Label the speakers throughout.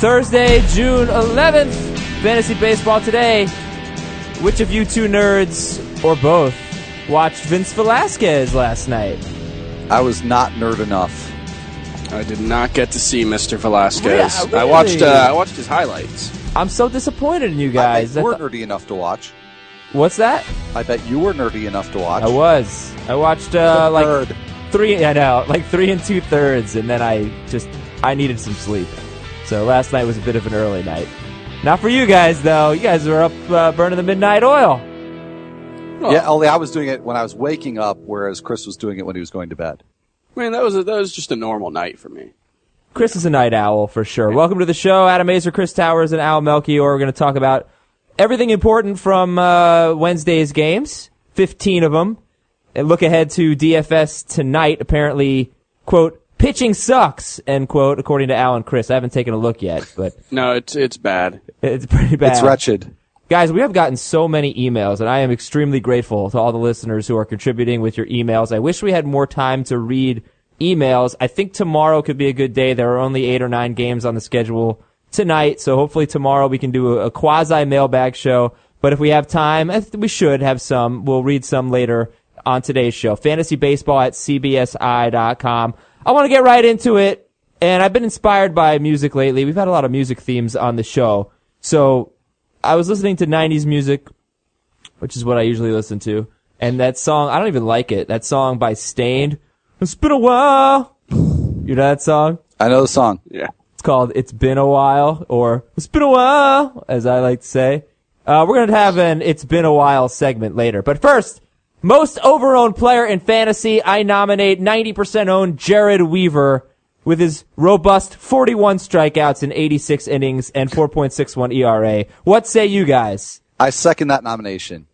Speaker 1: Thursday, June 11th, Fantasy Baseball Today. Which of you two nerds, or both, watched Vince Velasquez last night?
Speaker 2: I was not nerd enough.
Speaker 3: I did not get to see Mr. Velasquez.
Speaker 1: Really?
Speaker 3: I watched his highlights.
Speaker 1: I'm so disappointed in you guys.
Speaker 2: I bet you were nerdy enough to watch.
Speaker 1: What's that?
Speaker 2: I bet you were nerdy enough to watch.
Speaker 1: I was. I watched like 3 and 2/3, and then I needed some sleep. So last night was a bit of an early night. Not for you guys, though. You guys were up burning the midnight oil.
Speaker 2: Yeah, only I was doing it when I was waking up, whereas Chris was doing it when he was going to bed.
Speaker 3: Man, that was just a normal night for me.
Speaker 1: Chris is a night owl for sure. Welcome to the show. Adam Mazer, Chris Towers, and Al Melchior. We're going to talk about everything important from Wednesday's games, 15 of them. And look ahead to DFS tonight. Apparently, quote, pitching sucks, end quote, according to Al and Chris. I haven't taken a look yet, but
Speaker 3: No, it's bad.
Speaker 1: It's pretty bad.
Speaker 2: It's wretched.
Speaker 1: Guys, we have gotten so many emails, and I am extremely grateful to all the listeners who are contributing with your emails. I wish we had more time to read emails. I think tomorrow could be a good day. There are only 8 or 9 games on the schedule tonight, so hopefully tomorrow we can do a quasi-mailbag show. But if we have time, we should have some. We'll read some later on today's show. FantasyBaseball@cbsi.com. I want to get right into it, and I've been inspired by music lately. We've had a lot of music themes on the show. So I was listening to 90s music, which is what I usually listen to, and that song, I don't even like it. That song by Staind, It's Been a While. You know that song?
Speaker 2: I know the song.
Speaker 3: Yeah.
Speaker 1: It's called It's Been a While, or It's Been a While, as I like to say. We're going to have an It's Been a While segment later. But first, most overowned player in fantasy, I nominate 90% owned Jared Weaver with his robust 41 strikeouts in 86 innings and 4.61 ERA. What say you guys?
Speaker 2: I second that nomination.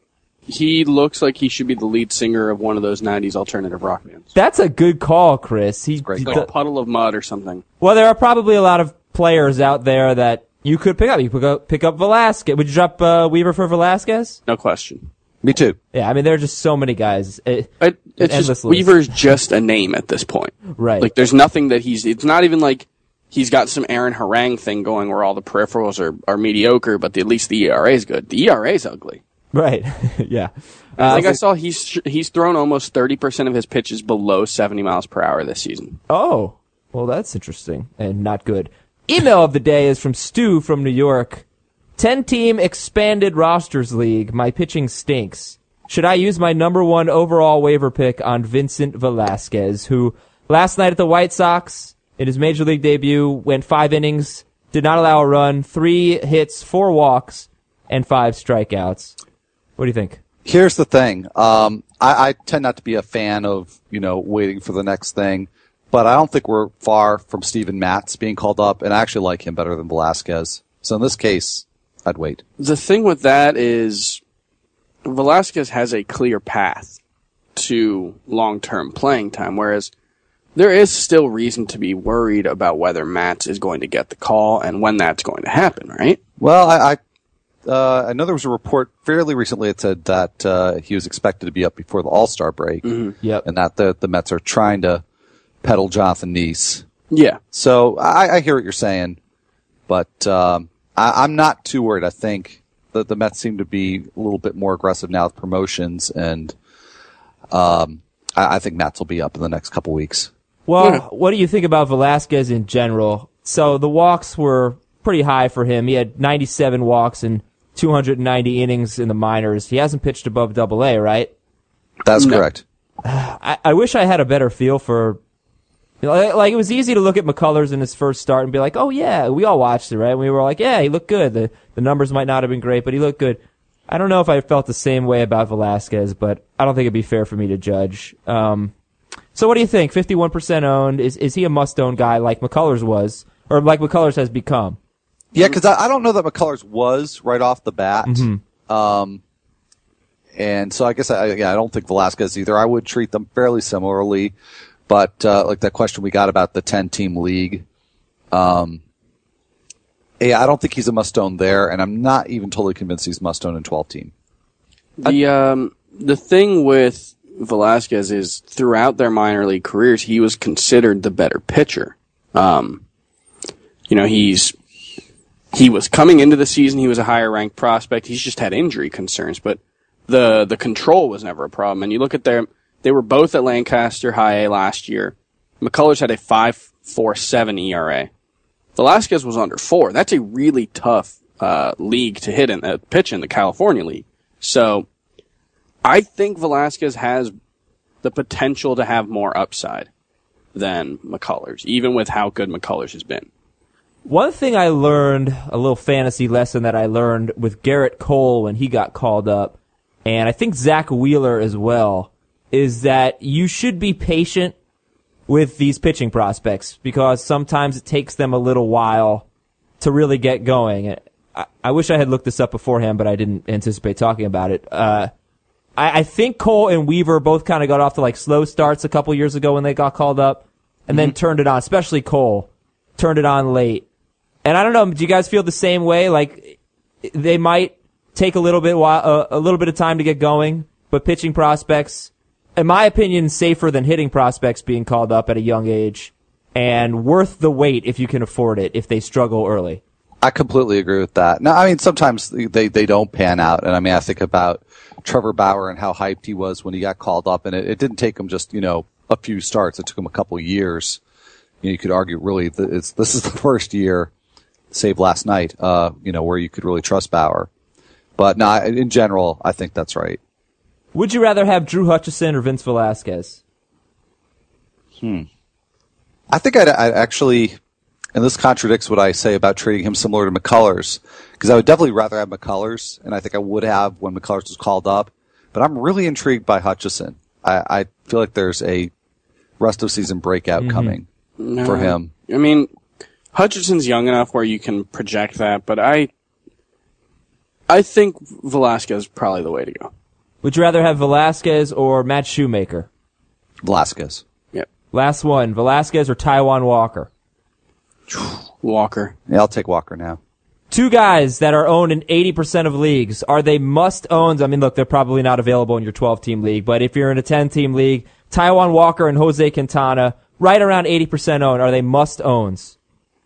Speaker 3: He looks like he should be the lead singer of one of those 90s alternative rock bands.
Speaker 1: That's a good call, Chris. He's
Speaker 2: great
Speaker 3: Like a Puddle of Mud or something.
Speaker 1: Well, there are probably a lot of players out there that you could pick up. You could pick up Velasquez. Would you drop Weaver for Velasquez?
Speaker 3: No question.
Speaker 2: Me too.
Speaker 1: Yeah, I mean, there are just so many guys.
Speaker 3: It's
Speaker 1: endless
Speaker 3: just,
Speaker 1: list.
Speaker 3: Weaver's just a name at this point.
Speaker 1: Right.
Speaker 3: Like, there's nothing that it's not even like he's got some Aaron Harang thing going where all the peripherals are mediocre, but at least the ERA is good. The ERA is ugly.
Speaker 1: Right. Yeah.
Speaker 3: I saw he's thrown almost 30% of his pitches below 70 miles per hour this season.
Speaker 1: Oh, well, that's interesting and not good. Email of the day is from Stu from New York. 10-team expanded rosters league. My pitching stinks. Should I use my number 1 overall waiver pick on Vincent Velasquez, who last night at the White Sox, in his major league debut, went 5 innings, did not allow a run, 3 hits, 4 walks, and 5 strikeouts. What do you think?
Speaker 2: Here's the thing. I tend not to be a fan of, waiting for the next thing, but I don't think we're far from Steven Matz being called up, and I actually like him better than Velasquez. So in this case, I'd wait.
Speaker 3: The thing with that is Velasquez has a clear path to long-term playing time, whereas there is still reason to be worried about whether Matz is going to get the call and when that's going to happen, right?
Speaker 2: Well, I know there was a report fairly recently that said that he was expected to be up before the All-Star break,
Speaker 1: Yep.
Speaker 2: and that the Mets are trying to peddle Jonathan Neese.
Speaker 3: Yeah.
Speaker 2: So I hear what you're saying, but I'm not too worried. I think that the Mets seem to be a little bit more aggressive now with promotions, and I think Mets will be up in the next couple weeks.
Speaker 1: Well, what do you think about Velasquez in general? So the walks were pretty high for him. He had 97 walks and 290 innings in the minors. He hasn't pitched above Double-A, right?
Speaker 2: That's correct.
Speaker 1: I wish I had a better feel for... Like, it was easy to look at McCullers in his first start and be like, oh, yeah, we all watched it, right? And we were like, yeah, he looked good. The numbers might not have been great, but he looked good. I don't know if I felt the same way about Velasquez, but I don't think it'd be fair for me to judge. So what do you think? 51% owned. Is he a must-own guy like McCullers was, or like McCullers has become?
Speaker 2: Yeah, because I don't know that McCullers was right off the bat.
Speaker 1: Mm-hmm.
Speaker 2: And so I guess I don't think Velasquez either. I would treat them fairly similarly. But like that question we got about the 10-team league, I don't think he's a must-own there, and I'm not even totally convinced he's must-own in 12-team.
Speaker 3: The thing with Velasquez is throughout their minor league careers, he was considered the better pitcher. He's he was coming into the season, he was a higher ranked prospect. He's just had injury concerns, but the control was never a problem. And you look at they were both at Lancaster High A last year. McCullers had a 5.47 ERA. Velasquez was under 4. That's a really tough league to hit pitch in the California League. So I think Velasquez has the potential to have more upside than McCullers, even with how good McCullers has been.
Speaker 1: One thing I learned, a little fantasy lesson that I learned with Garrett Cole when he got called up, and I think Zach Wheeler as well, is that you should be patient with these pitching prospects because sometimes it takes them a little while to really get going. I wish I had looked this up beforehand, but I didn't anticipate talking about it. I think Cole and Weaver both kind of got off to like slow starts a couple years ago when they got called up and then turned it on, especially Cole. Turned it on late. And I don't know, do you guys feel the same way? Like they might take a little bit of time to get going, but pitching prospects, in my opinion, safer than hitting prospects being called up at a young age and worth the wait if you can afford it if they struggle early.
Speaker 2: I completely agree with that. Now, I mean, sometimes they don't pan out. And I mean, I think about Trevor Bauer and how hyped he was when he got called up. And it didn't take him just, a few starts. It took him a couple of years. You could argue really this is the first year, save last night, where you could really trust Bauer. But no, in general, I think that's right.
Speaker 1: Would you rather have Drew Hutchison or Vince Velasquez?
Speaker 2: I think I'd actually, and this contradicts what I say about treating him similar to McCullers, because I would definitely rather have McCullers, and I think I would have when McCullers was called up. But I'm really intrigued by Hutchison. I feel like there's a rest of season breakout coming for him.
Speaker 3: I mean, Hutchison's young enough where you can project that, but I think Velasquez is probably the way to go.
Speaker 1: Would you rather have Velasquez or Matt Shoemaker?
Speaker 2: Velasquez.
Speaker 3: Yep.
Speaker 1: Last one, Velasquez or Taijuan Walker?
Speaker 3: Walker.
Speaker 2: Yeah, I'll take Walker now.
Speaker 1: Two guys that are owned in 80% of leagues. Are they must-owns? I mean, look, they're probably not available in your 12-team league, but if you're in a 10-team league, Taijuan Walker and Jose Quintana, right around 80% owned. Are they must-owns?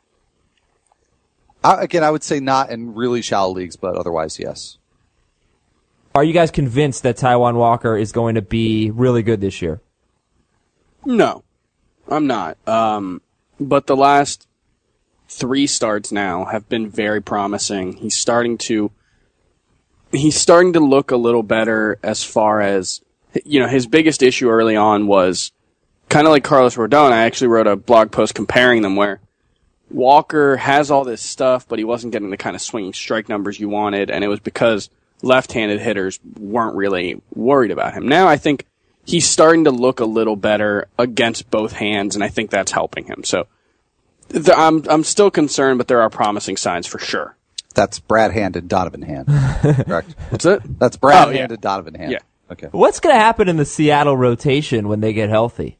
Speaker 2: Again, I would say not in really shallow leagues, but otherwise, yes.
Speaker 1: Are you guys convinced that Taijuan Walker is going to be really good this year?
Speaker 3: No, I'm not. But the last 3 starts now have been very promising. He's starting to look a little better as far as, his biggest issue early on was kind of like Carlos Rodon. I actually wrote a blog post comparing them where Walker has all this stuff, but he wasn't getting the kind of swinging strike numbers you wanted, and it was because left-handed hitters weren't really worried about him. Now I think he's starting to look a little better against both hands, and I think that's helping him. So I'm still concerned, but there are promising signs for sure.
Speaker 2: That's Brad Hand and Donovan Hand, correct?
Speaker 3: What's it?
Speaker 2: That's Brad Hand and Donovan Hand.
Speaker 3: Yeah.
Speaker 2: Okay.
Speaker 1: What's going to happen in the Seattle rotation when they get healthy?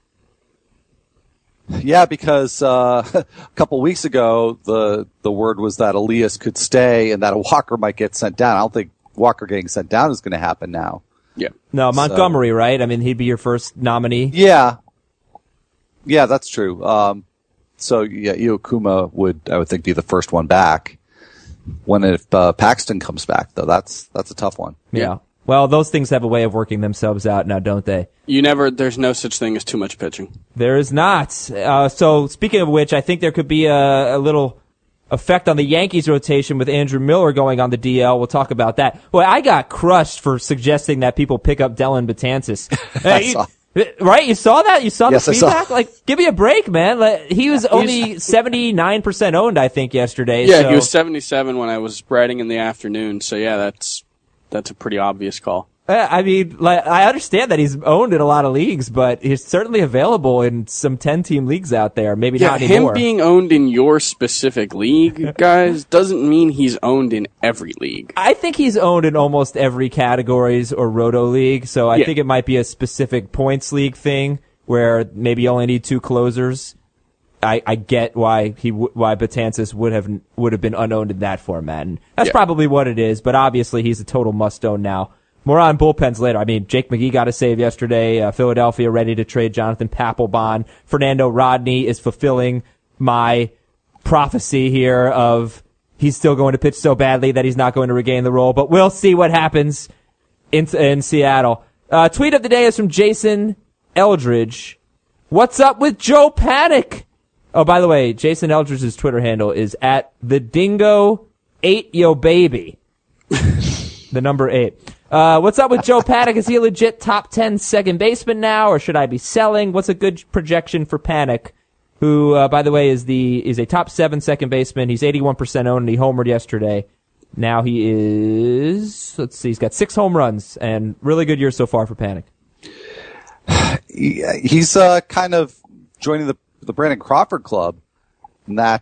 Speaker 2: Yeah, because a couple weeks ago, the word was that Elias could stay and that a Walker might get sent down. I don't think Walker getting sent down is going to happen now.
Speaker 3: Yeah.
Speaker 1: No, Montgomery, right? I mean, he'd be your first nominee.
Speaker 2: Yeah. Yeah, that's true. So yeah, Iokuma I would think, be the first one back. If Paxton comes back, though, that's a tough one.
Speaker 1: Yeah. Well, those things have a way of working themselves out now, don't they?
Speaker 3: There's no such thing as too much pitching.
Speaker 1: There is not. So speaking of which, I think there could be a little effect on the Yankees rotation with Andrew Miller going on the DL. We'll talk about that. Boy, I got crushed for suggesting that people pick up Dellin Betances. Right? You saw that? You saw
Speaker 2: yes,
Speaker 1: the feedback? Like, give me a break, man. He was only 79% owned, I think, yesterday.
Speaker 3: Yeah,
Speaker 1: so.
Speaker 3: He was 77 when I was writing in the afternoon. So yeah, that's a pretty obvious call.
Speaker 1: I mean, I understand that he's owned in a lot of leagues, but he's certainly available in some 10-team leagues out there. Maybe not anymore.
Speaker 3: Him being owned in your specific league, guys, doesn't mean he's owned in every league.
Speaker 1: I think he's owned in almost every categories or roto league, so I think it might be a specific points league thing where maybe you only need 2 closers. I get why Betances would have been unowned in that format, and that's probably what it is. But obviously, he's a total must-own now. More on bullpens later. I mean, Jake McGee got a save yesterday. Philadelphia ready to trade Jonathan Papelbon. Fernando Rodney is fulfilling my prophecy here of he's still going to pitch so badly that he's not going to regain the role. But we'll see what happens in Seattle. Tweet of the day is from Jason Eldridge. What's up with Joe Panic? Oh, by the way, Jason Eldridge's Twitter handle is at the dingo 8 yo baby. The number 8. What's up with Joe Panic? Is he a legit top 10 second baseman now, or should I be selling? What's a good projection for Panic, who, by the way, is a top 7 second baseman? He's 81% owned, and he homered yesterday. Now he is, he's got 6 home runs, and really good year so far for Panic.
Speaker 2: He's kind of joining the Brandon Crawford club, in that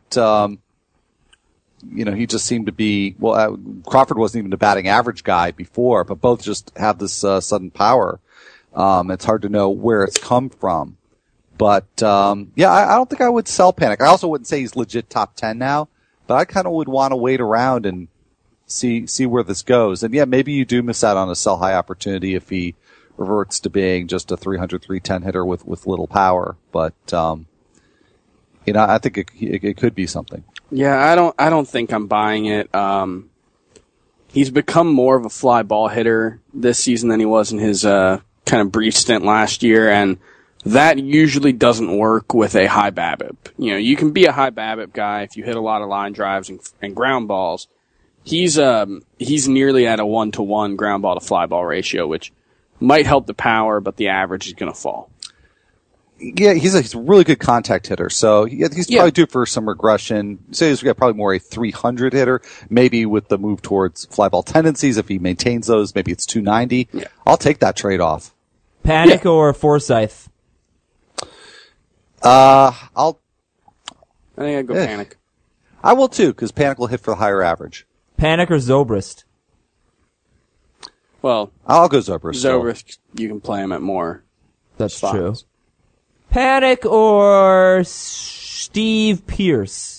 Speaker 2: he just seemed to be, Crawford wasn't even a batting average guy before, but both just have this sudden power. It's hard to know where it's come from. But I don't think I would sell Panic. I also wouldn't say he's legit top 10 now, but I kind of would want to wait around and see where this goes. And maybe you do miss out on a sell high opportunity if he reverts to being just a 300, 310 hitter with little power. But I think it could be something.
Speaker 3: Yeah, I don't think I'm buying it. He's become more of a fly ball hitter this season than he was in his kind of brief stint last year, and that usually doesn't work with a high BABIP. You can be a high BABIP guy if you hit a lot of line drives and ground balls. He's nearly at a 1-to-1 ground ball to fly ball ratio, which might help the power, but the average is going to fall.
Speaker 2: Yeah, he's a really good contact hitter, so he's probably due for some regression. So he's got probably more a 300 hitter, maybe with the move towards fly ball tendencies. If he maintains those, maybe it's 290. Yeah. I'll take that trade-off.
Speaker 1: Panic or Forsythe?
Speaker 3: I think I'd go Panic.
Speaker 2: I will too, because Panic will hit for the higher average.
Speaker 1: Panic or Zobrist?
Speaker 3: Well,
Speaker 2: I'll go Zobrist.
Speaker 3: Zobrist, you can play him at more.
Speaker 1: That's
Speaker 3: spots.
Speaker 1: True. Panic or Steve Pearce?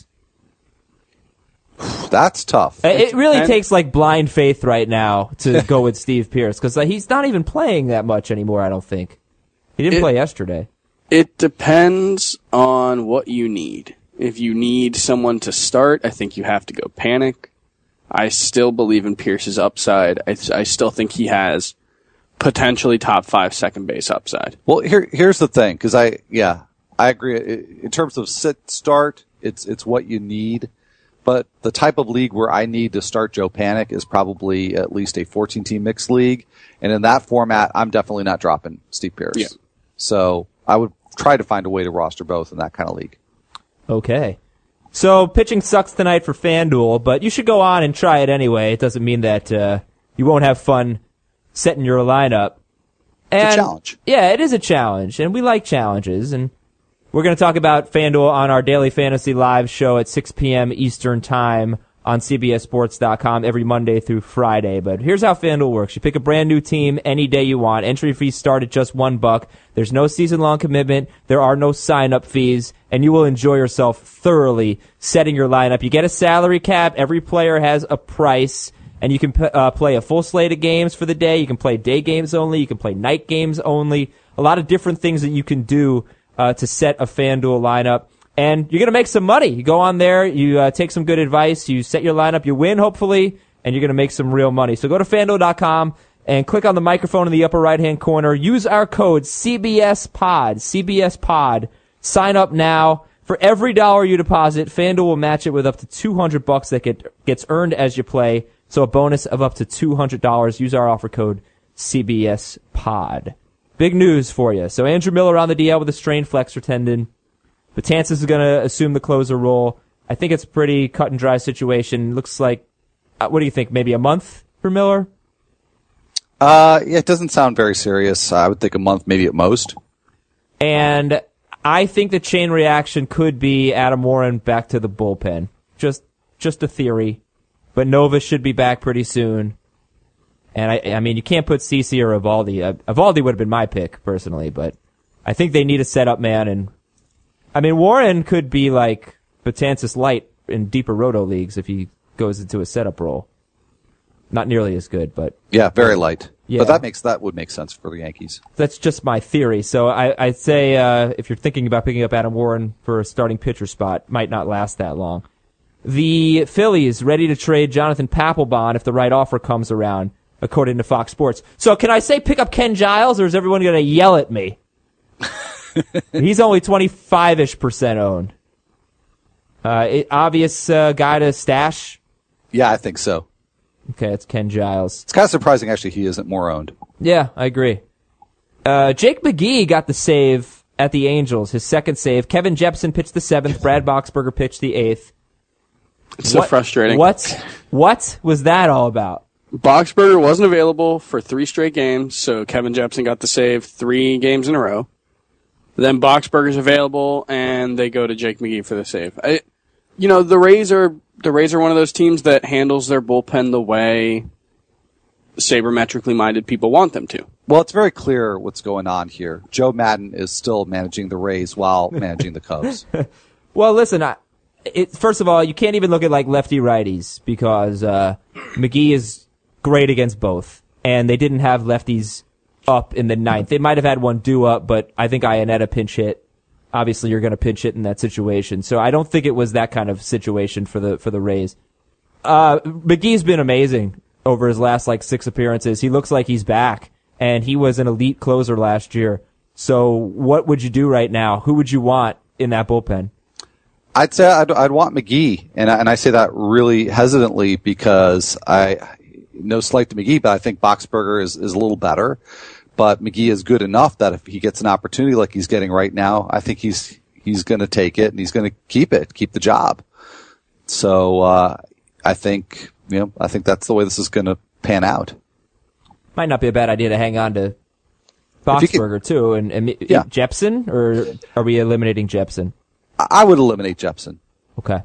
Speaker 2: That's tough.
Speaker 1: It really takes like blind faith right now to go with Steve Pearce, because he's not even playing that much anymore, I don't think. He didn't play yesterday. It
Speaker 3: depends on what you need. If you need someone to start, I think you have to go Panic. I still believe in Pierce's upside. I still think he has potentially top 5 second base upside.
Speaker 2: Well, here's the thing, because I agree. In terms of start, it's what you need. But the type of league where I need to start Joe Panic is probably at least a 14-team mixed league. And in that format, I'm definitely not dropping Steve Pearce. Yeah. So I would try to find a way to roster both in that kind of league.
Speaker 1: Okay. So pitching sucks tonight for FanDuel, but you should go on and try it anyway. It doesn't mean that you won't have fun setting your lineup. And,
Speaker 2: it's a challenge.
Speaker 1: Yeah, it is a challenge, and we like challenges. And we're going to talk about FanDuel on our Daily Fantasy Live show at 6 p.m. Eastern Time on CBSSports.com every Monday through Friday. But here's how FanDuel works. You pick a brand new team any day you want. Entry fees start at just $1. There's no season-long commitment. There are no sign-up fees. And you will enjoy yourself thoroughly setting your lineup. You get a salary cap. Every player has a price. And you can play a full slate of games for the day. You can play day games only. You can play night games only. A lot of different things that you can do to set a FanDuel lineup. And you're going to make some money. You go on there, you take some good advice, you set your lineup, you win, hopefully, and you're going to make some real money. So go to FanDuel.com and click on the microphone in the upper right-hand corner. Use our code CBSPOD, CBSPOD. Sign up now. For every dollar you deposit, FanDuel will match it with up to $200 that gets earned as you play. So a bonus of up to $200. Use our offer code CBSPOD. Big news for you. So Andrew Miller on the DL with a strained flexor tendon. Betances is going to assume the closer role. I think it's a pretty cut and dry situation. Looks like, what do you think, maybe a month for Miller?
Speaker 2: It doesn't sound very serious. I would think a month, maybe at most.
Speaker 1: And I think the chain reaction could be Adam Warren back to the bullpen. Just a theory. But Nova should be back pretty soon. And I mean, you can't put CeCe or Evaldi. Evaldi would have been my pick, personally, but I think they need a setup man. And I mean, Warren could be like Betances light in deeper roto leagues if he goes into a setup role. Not nearly as good, but
Speaker 2: yeah, very light.
Speaker 1: Yeah.
Speaker 2: But that would make sense for the Yankees.
Speaker 1: That's just my theory. So I'd say if you're thinking about picking up Adam Warren for a starting pitcher spot, might not last that long. The Phillies ready to trade Jonathan Papelbon if the right offer comes around, according to Fox Sports. So can I say pick up Ken Giles, or is everyone going to yell at me? He's only 25-ish% owned. Obvious guy to stash?
Speaker 2: Yeah, I think so.
Speaker 1: Okay, it's Ken Giles.
Speaker 2: It's kind of surprising, actually, he isn't more owned.
Speaker 1: Yeah, I agree. Jake McGee got the save at the Angels, his second save. Kevin Jepsen pitched the 7th. Brad Boxberger pitched the 8th.
Speaker 3: It's so frustrating.
Speaker 1: What was that all about?
Speaker 3: Boxberger wasn't available for 3 straight games, so Kevin Jepsen got the save 3 games in a row. Then Boxberger's available, and they go to Jake McGee for the save. The Rays are one of those teams that handles their bullpen the way sabermetrically minded people want them to.
Speaker 2: Well, it's very clear what's going on here. Joe Madden is still managing the Rays while managing the Cubs.
Speaker 1: Well, listen, first of all, you can't even look at like lefty-righties because McGee is great against both, and they didn't have lefties up in the 9th. They might have had one due up, but I think Iannetta pinch hit. Obviously, you're going to pinch hit in that situation, so I don't think it was that kind of situation for the Rays. McGee's been amazing over his last 6 appearances. He looks like he's back, and he was an elite closer last year. So, what would you do right now? Who would you want in that bullpen?
Speaker 2: I'd say I'd want McGee, and I say that really hesitantly because no slight to McGee, but I think Boxberger is a little better. But McGee is good enough that if he gets an opportunity like he's getting right now, I think he's going to take it and he's going to keep the job. So I think that's the way this is going to pan out.
Speaker 1: Might not be a bad idea to hang on to Boxberger too, and
Speaker 2: yeah.
Speaker 1: Jepsen, or are we eliminating Jepsen?
Speaker 2: I would eliminate Jepsen.
Speaker 1: Okay.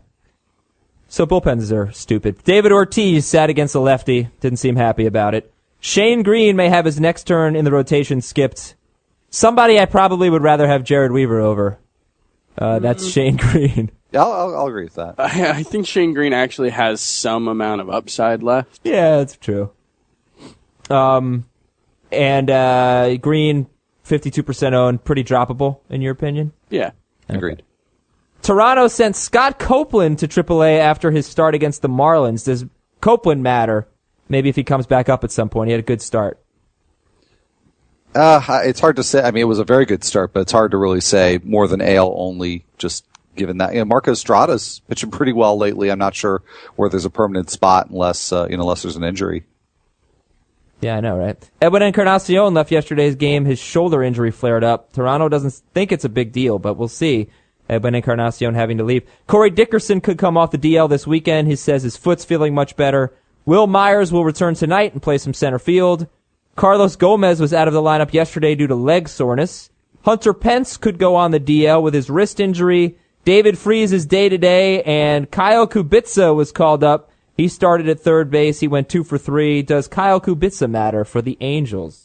Speaker 1: So bullpens are stupid. David Ortiz sat against a lefty. Didn't seem happy about it. Shane Green may have his next turn in the rotation skipped. Somebody I probably would rather have Jared Weaver over. That's Shane Green.
Speaker 2: Yeah, I'll agree with that.
Speaker 3: I think Shane Green actually has some amount of upside left.
Speaker 1: Yeah, that's true. And Green, 52% owned, pretty droppable, in your opinion?
Speaker 3: Yeah.
Speaker 2: Agreed.
Speaker 1: Toronto sent Scott Copeland to AAA after his start against the Marlins. Does Copeland matter? Maybe if he comes back up at some point. He had a good start.
Speaker 2: It's hard to say. I mean, it was a very good start, but it's hard to really say more than AL only, just given that. Marcus Strada's pitching pretty well lately. I'm not sure where there's a permanent spot unless there's an injury.
Speaker 1: Yeah, I know, right? Edwin Encarnacion left yesterday's game. His shoulder injury flared up. Toronto doesn't think it's a big deal, but we'll see. Edwin Encarnacion having to leave. Corey Dickerson could come off the DL this weekend. He says his foot's feeling much better. Will Myers will return tonight and play some center field. Carlos Gomez was out of the lineup yesterday due to leg soreness. Hunter Pence could go on the DL with his wrist injury. David Freese is day-to-day, and Kyle Kubica was called up. He started at third base. He went 2 for 3. Does Kyle Kubica matter for the Angels?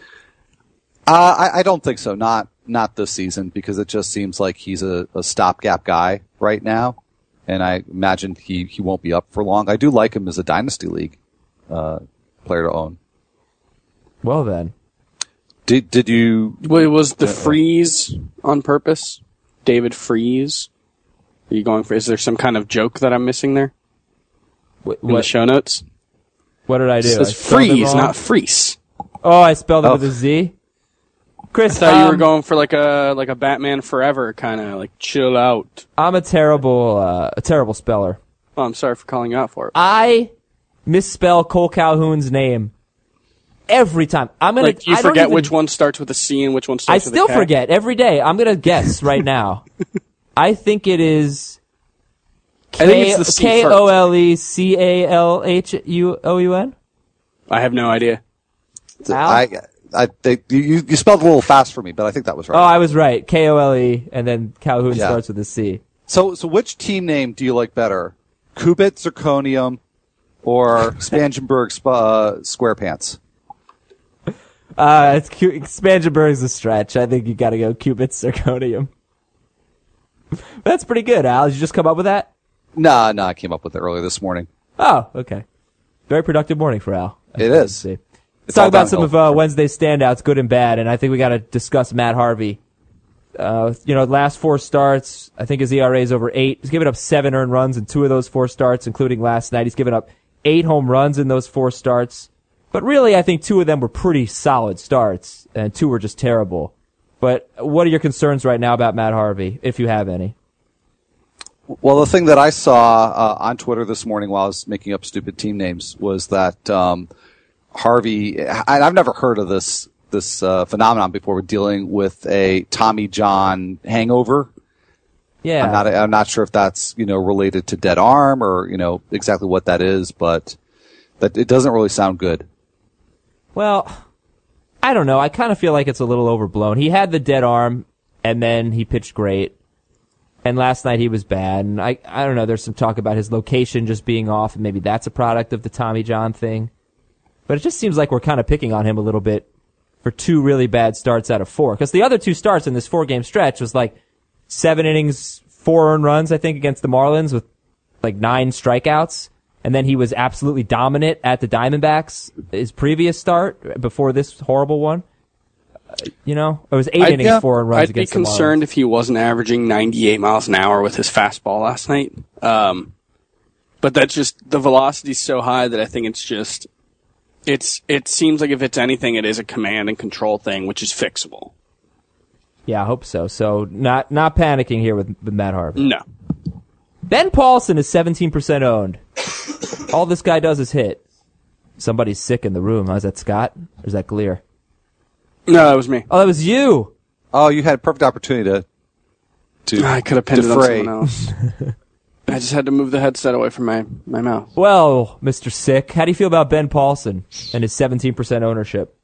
Speaker 2: I don't think so. Not this season, because it just seems like he's a stopgap guy right now. And I imagine he won't be up for long. I do like him as a Dynasty League player to own.
Speaker 1: Well then.
Speaker 2: Did you...
Speaker 3: Wait, was the Freeze on purpose? David Freeze? Are you going for... Is there some kind of joke that I'm missing there? In the show notes?
Speaker 1: What did I do?
Speaker 3: It says Freeze, not Freeze.
Speaker 1: Oh, I spelled it with a Z? Chris,
Speaker 3: I thought you were going for like a Batman Forever kind of like chill out.
Speaker 1: I'm a terrible speller.
Speaker 3: Oh, I'm sorry for calling you out for it.
Speaker 1: I misspell Cole Calhoun's name every time.
Speaker 3: You forget which one starts with a C and which one starts with a K?
Speaker 1: I still forget every day. I'm gonna guess right now. I think it is.
Speaker 3: I think it's the C
Speaker 1: Kolecalhoun.
Speaker 3: I have no idea.
Speaker 2: You spelled a little fast for me, but I think that was right.
Speaker 1: Oh, I was right. Kole, and then Calhoun starts with a C.
Speaker 2: So which team name do you like better? Kubit Zirconium or Spangenberg SquarePants?
Speaker 1: Spangenberg's a stretch. I think you got to go Kubit Zirconium. That's pretty good, Al. Did you just come up with that?
Speaker 2: No, I came up with it earlier this morning.
Speaker 1: Oh, okay. Very productive morning for Al.
Speaker 2: It is.
Speaker 1: Let's talk about some of Wednesday's standouts, good and bad, and I think we got to discuss Matt Harvey. Last 4 starts, I think his ERA is over 8. He's given up 7 earned runs in 2 of those 4 starts, including last night. He's given up 8 home runs in those 4 starts. But really, I think 2 of them were pretty solid starts, and 2 were just terrible. But what are your concerns right now about Matt Harvey, if you have any?
Speaker 2: Well, the thing that I saw on Twitter this morning while I was making up stupid team names was that Harvey, I've never heard of this phenomenon before. We're dealing with a Tommy John hangover.
Speaker 1: Yeah.
Speaker 2: I'm not sure if that's, related to dead arm or, exactly what that is, but that it doesn't really sound good.
Speaker 1: Well, I don't know. I kind of feel like it's a little overblown. He had the dead arm and then he pitched great. And last night he was bad. And I don't know. There's some talk about his location just being off, and maybe that's a product of the Tommy John thing. But it just seems like we're kind of picking on him a little bit for 2 really bad starts out of 4. Because the other 2 starts in this 4-game stretch was like 7 innings, 4 earned runs, I think, against the Marlins with like 9 strikeouts. And then he was absolutely dominant at the Diamondbacks his previous start before this horrible one. It was 8 innings, 4 earned runs against the Marlins.
Speaker 3: I'd be concerned if he wasn't averaging 98 miles an hour with his fastball last night. But that's just, the velocity's so high that I think it's just, it seems like if it's anything, it is a command and control thing, which is fixable.
Speaker 1: Yeah, I hope so. So not panicking here with Matt Harvey.
Speaker 3: No.
Speaker 1: Ben Paulson is 17% owned. All this guy does is hit. Somebody's sick in the room. Is that Scott? Or is that Gleer?
Speaker 3: No, that was me.
Speaker 1: Oh, that was you.
Speaker 2: Oh, you had a perfect opportunity to
Speaker 3: I could have pinned
Speaker 2: defray.
Speaker 3: it on someone else. I just had to move the headset away from my mouth.
Speaker 1: Well, Mr. Sick, how do you feel about Ben Paulson and his 17% ownership?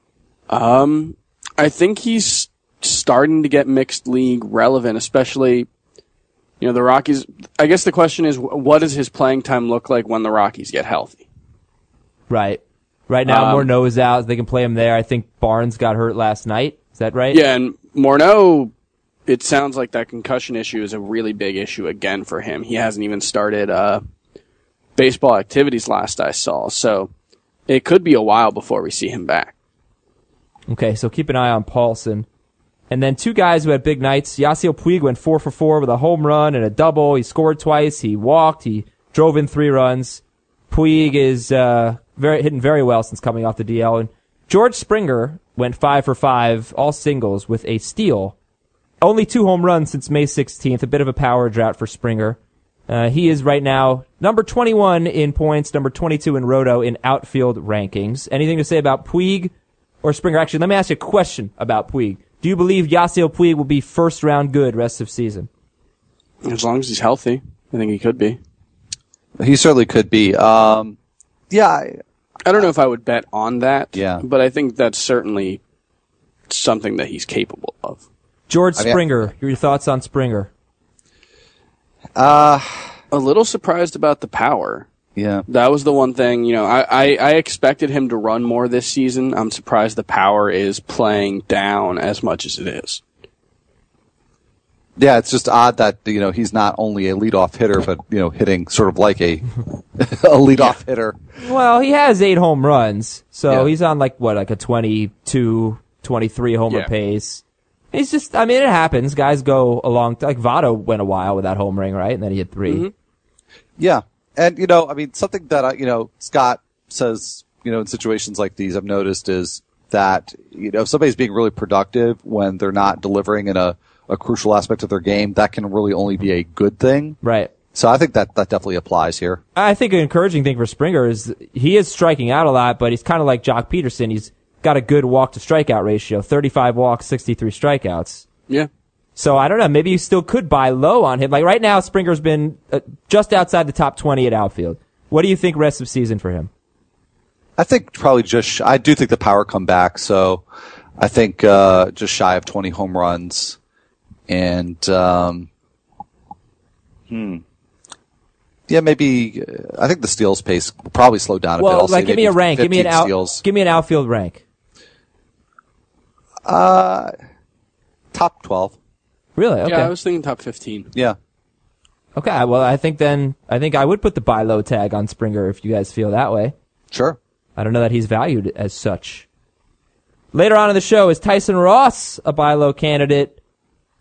Speaker 3: I think he's starting to get mixed league relevant, especially, the Rockies. I guess the question is, what does his playing time look like when the Rockies get healthy?
Speaker 1: Right. Right now, Morneau is out. They can play him there. I think Barnes got hurt last night. Is that right?
Speaker 3: Yeah, and Morneau, it sounds like that concussion issue is a really big issue again for him. He hasn't even started baseball activities last I saw, so it could be a while before we see him back.
Speaker 1: Okay, so keep an eye on Paulson. And then 2 guys who had big nights. Yasiel Puig went 4 for 4 with a home run and a double. He scored twice. He walked. He drove in 3 runs. Puig is hitting very well since coming off the DL. And George Springer went 5 for 5, all singles, with a steal. Only 2 home runs since May 16th, a bit of a power drought for Springer. He is right now number 21 in points, number 22 in Roto in outfield rankings. Anything to say about Puig or Springer? Actually, let me ask you a question about Puig. Do you believe Yasiel Puig will be first-round good rest of season?
Speaker 3: As long as he's healthy, I think he could be.
Speaker 2: He certainly could be. Yeah.
Speaker 3: I don't know if I would bet on that.
Speaker 2: Yeah.
Speaker 3: But I think that's certainly something that he's capable of.
Speaker 1: George Springer, your thoughts on Springer?
Speaker 3: A little surprised about the power.
Speaker 2: Yeah.
Speaker 3: That was the one thing, I expected him to run more this season. I'm surprised the power is playing down as much as it is.
Speaker 2: Yeah, it's just odd that, he's not only a leadoff hitter, but, hitting sort of like a leadoff hitter.
Speaker 1: Well, he has 8 home runs, so he's on like a 22, 23 homer pace. He's just, it happens. Guys go along, like Votto went a while without homering, right? And then he hit 3.
Speaker 3: Mm-hmm.
Speaker 2: Yeah. And, something that, Scott says, in situations like these, I've noticed is that, if somebody's being really productive when they're not delivering in a crucial aspect of their game, that can really only be a good thing.
Speaker 1: Right.
Speaker 2: So I think that definitely applies here.
Speaker 1: I think an encouraging thing for Springer is he is striking out a lot, but he's kind of like Jock Peterson. He's got a good walk-to-strikeout ratio, 35 walks, 63 strikeouts.
Speaker 3: Yeah.
Speaker 1: So I don't know. Maybe you still could buy low on him. Like right now, Springer's been just outside the top 20 at outfield. What do you think rest of season for him?
Speaker 2: I think probably I do think the power come back, so I think just shy of 20 home runs. And, yeah, maybe, I think the steals pace will probably slow down a bit.
Speaker 1: Well, give me a rank. Give me an outfield rank.
Speaker 2: Top 12.
Speaker 1: Really? Okay.
Speaker 3: Yeah, I was thinking top 15.
Speaker 2: Yeah.
Speaker 1: Okay, well, I think I would put the buy low tag on Springer if you guys feel that way.
Speaker 2: Sure.
Speaker 1: I don't know that he's valued as such. Later on in the show, is Tyson Ross a buy low candidate?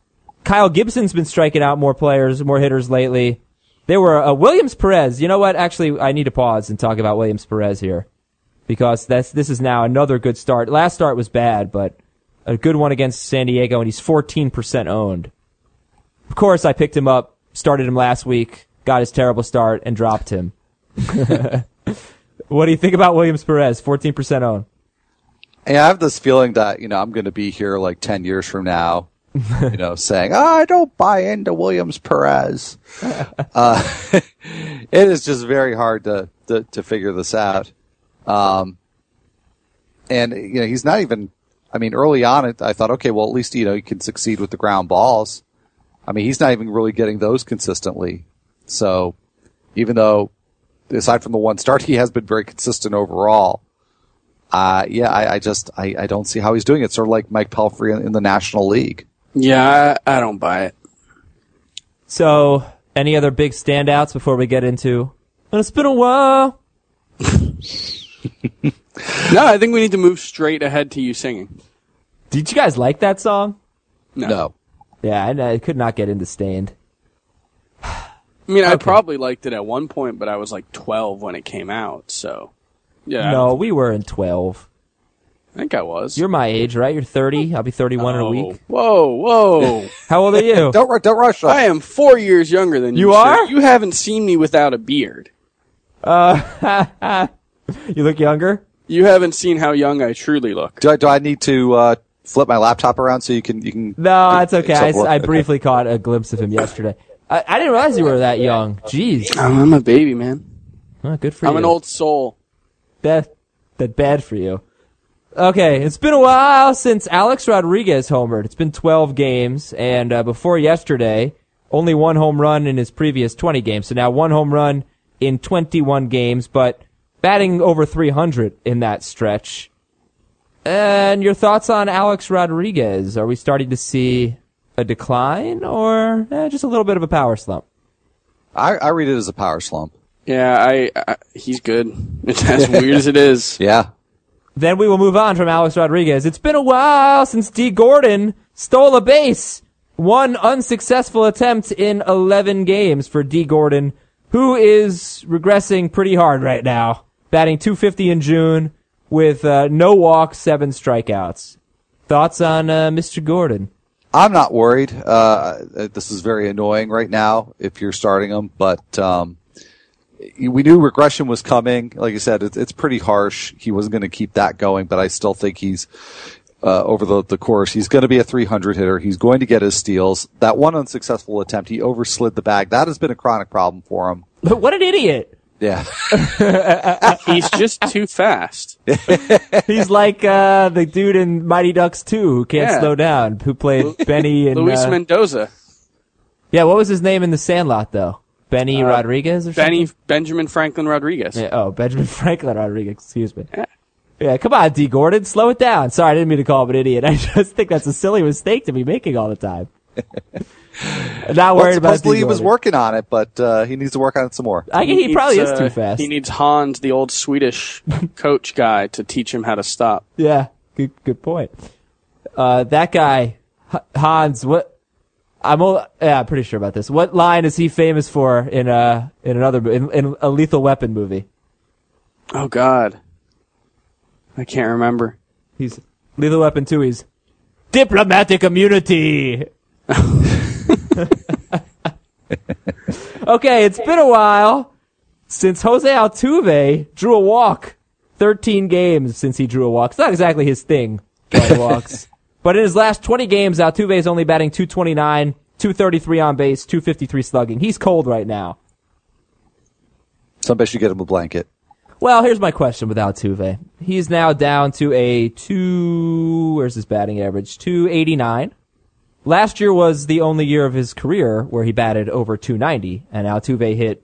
Speaker 1: Kyle Gibson's been striking out more hitters lately. There were Williams Perez. You know what? Actually, I need to pause and talk about Williams Perez here because this is now another good start. Last start was bad, but a good one against San Diego, and he's 14% owned. Of course, I picked him up, started him last week, got his terrible start, and dropped him. What do you think about Williams Perez, 14% owned?
Speaker 2: Hey, I have this feeling that, I'm going to be here like 10 years from now, saying, I don't buy into Williams Perez. It is just very hard to figure this out. And, he's not even, early on, I thought, okay, well, at least, he can succeed with the ground balls. He's not even really getting those consistently. So even though, aside from the one start, he has been very consistent overall. I don't see how he's doing it. Sort of like Mike Pelfrey in the National League.
Speaker 3: Yeah, I don't buy it.
Speaker 1: So, any other big standouts before we get into, and it's been a while?
Speaker 3: No, I think we need to move straight ahead to you singing.
Speaker 1: Did you guys like that song?
Speaker 2: No.
Speaker 1: Yeah, I could not get into Stained.
Speaker 3: I probably liked it at one point, but I was like 12 when it came out, so. Yeah.
Speaker 1: No, we were in 12.
Speaker 3: I think I was.
Speaker 1: You're my age, right? You're 30. I'll be 31 in a week.
Speaker 3: Whoa.
Speaker 1: How old are you?
Speaker 2: Don't rush.
Speaker 3: I am 4 years younger than you.
Speaker 1: You are?
Speaker 3: You haven't seen me without a beard.
Speaker 1: You look younger?
Speaker 3: You haven't seen how young I truly look.
Speaker 2: Do I need to flip my laptop around so you can?
Speaker 1: No, that's okay. I briefly caught a glimpse of him yesterday. I didn't realize you were that young. Jeez.
Speaker 3: I'm a baby, man.
Speaker 1: Oh, good for you.
Speaker 3: I'm an old soul.
Speaker 1: That's bad for you. Okay, it's been a while since Alex Rodriguez homered. It's been 12 games, and before yesterday, only one home run in his previous 20 games. So now one home run in 21 games, but batting over 300 in that stretch. And your thoughts on Alex Rodriguez? Are we starting to see a decline or just a little bit of a power slump?
Speaker 2: I read it as a power slump.
Speaker 3: Yeah, he's good. It's as weird as it is.
Speaker 2: Yeah.
Speaker 1: Then we will move on from Alex Rodriguez. It's been a while since D. Gordon stole a base. One unsuccessful attempt in 11 games for D. Gordon, who is regressing pretty hard right now. Batting .250 in June with no walks, 7 strikeouts. Thoughts on Mr. Gordon?
Speaker 2: I'm not worried. This is very annoying right now if you're starting him, but we knew regression was coming. Like I said, it's pretty harsh. He wasn't going to keep that going, but I still think he's over the course. He's going to be a 300 hitter. He's going to get his steals. That one unsuccessful attempt, he overslid the bag. That has been a chronic problem for him.
Speaker 1: What an idiot.
Speaker 2: Yeah.
Speaker 3: He's just too fast.
Speaker 1: He's like the dude in Mighty Ducks 2 who can't slow down, who played Benny and
Speaker 3: Luis Mendoza.
Speaker 1: Yeah, what was his name in The Sandlot, though? Benny Rodriguez or something?
Speaker 3: Benjamin Franklin Rodriguez.
Speaker 1: Yeah, Benjamin Franklin Rodriguez, excuse me. Yeah, come on, D. Gordon, slow it down. Sorry, I didn't mean to call him an idiot. I just think that's a silly mistake to be making all the time. Not worried about D.
Speaker 2: Supposedly he was working on it, but he needs to work on it some more.
Speaker 1: He probably is too fast.
Speaker 3: He needs Hans, the old Swedish coach guy, to teach him how to stop.
Speaker 1: Yeah, good point. That guy, Hans, what? I'm pretty sure about this. What line is he famous for in a Lethal Weapon movie?
Speaker 3: Oh God, I can't remember.
Speaker 1: He's Lethal Weapon 2. He's diplomatic immunity. Okay, it's been a while since Jose Altuve drew a walk. 13 games since he drew a walk. It's not exactly his thing, drawing walks. But in his last 20 games, Altuve is only batting .229, .233 on base, .253 slugging. He's cold right now.
Speaker 2: Somebody should get him a blanket.
Speaker 1: Well, here's my question with Altuve. He's now down to where's his batting average? .289. Last year was the only year of his career where he batted over .290, and Altuve hit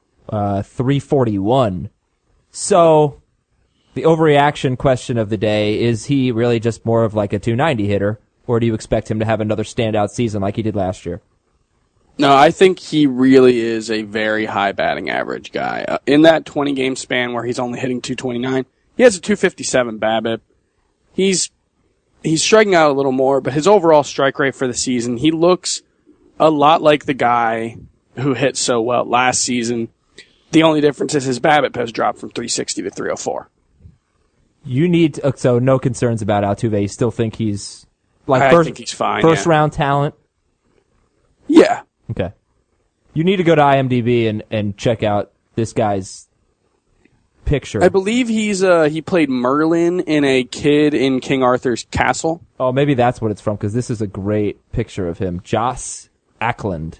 Speaker 1: .341. So, the overreaction question of the day, is he really just more of like a .290 hitter, or do you expect him to have another standout season like he did last year?
Speaker 3: No, I think he really is a very high batting average guy. In that 20-game span where he's only hitting .229, he has a .257 BABIP. He's striking out a little more, but his overall strike rate for the season, he looks a lot like the guy who hit so well last season. The only difference is his BABIP has dropped from 360 to 304.
Speaker 1: You need so no concerns about Altuve. You still think he's like
Speaker 3: I think he's fine.
Speaker 1: First round talent.
Speaker 3: Yeah.
Speaker 1: Okay. You need to go to IMDb and check out this guy's picture.
Speaker 3: I believe he played Merlin in A Kid in King Arthur's Castle.
Speaker 1: Oh, maybe that's what it's from, because this is a great picture of him. Joss Ackland.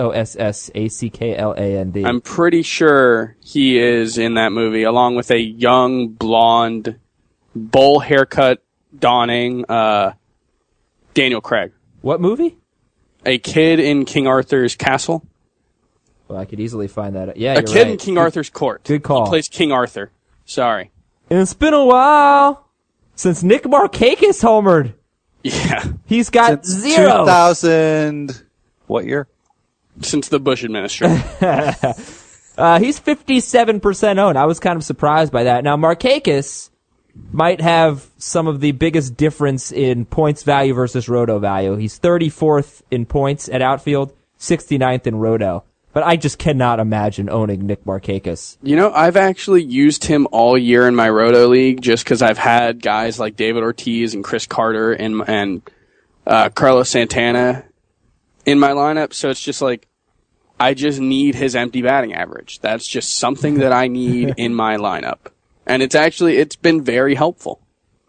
Speaker 1: Jossackkland.
Speaker 3: I'm pretty sure he is in that movie, along with a young, blonde, bowl haircut donning Daniel Craig.
Speaker 1: What movie?
Speaker 3: A Kid in King Arthur's Castle.
Speaker 1: Well, I could easily find that. Yeah,
Speaker 3: A
Speaker 1: you're
Speaker 3: Kid
Speaker 1: right.
Speaker 3: in King Arthur's Court.
Speaker 1: Good call.
Speaker 3: He plays King Arthur. Sorry.
Speaker 1: And it's been a while since Nick Markakis homered.
Speaker 3: Yeah.
Speaker 1: He's got
Speaker 2: Since
Speaker 1: 0.
Speaker 2: 2000, what year?
Speaker 3: Since the Bush administration.
Speaker 1: He's 57% owned. I was kind of surprised by that. Now, Markakis might have some of the biggest difference in points value versus roto value. He's 34th in points at outfield, 69th in roto. But I just cannot imagine owning Nick Markakis.
Speaker 3: You know, I've actually used him all year in my Roto League just because I've had guys like David Ortiz and Chris Carter and Carlos Santana in my lineup. So it's just like, I just need his empty batting average. That's just something that I need in my lineup. And it's been very helpful.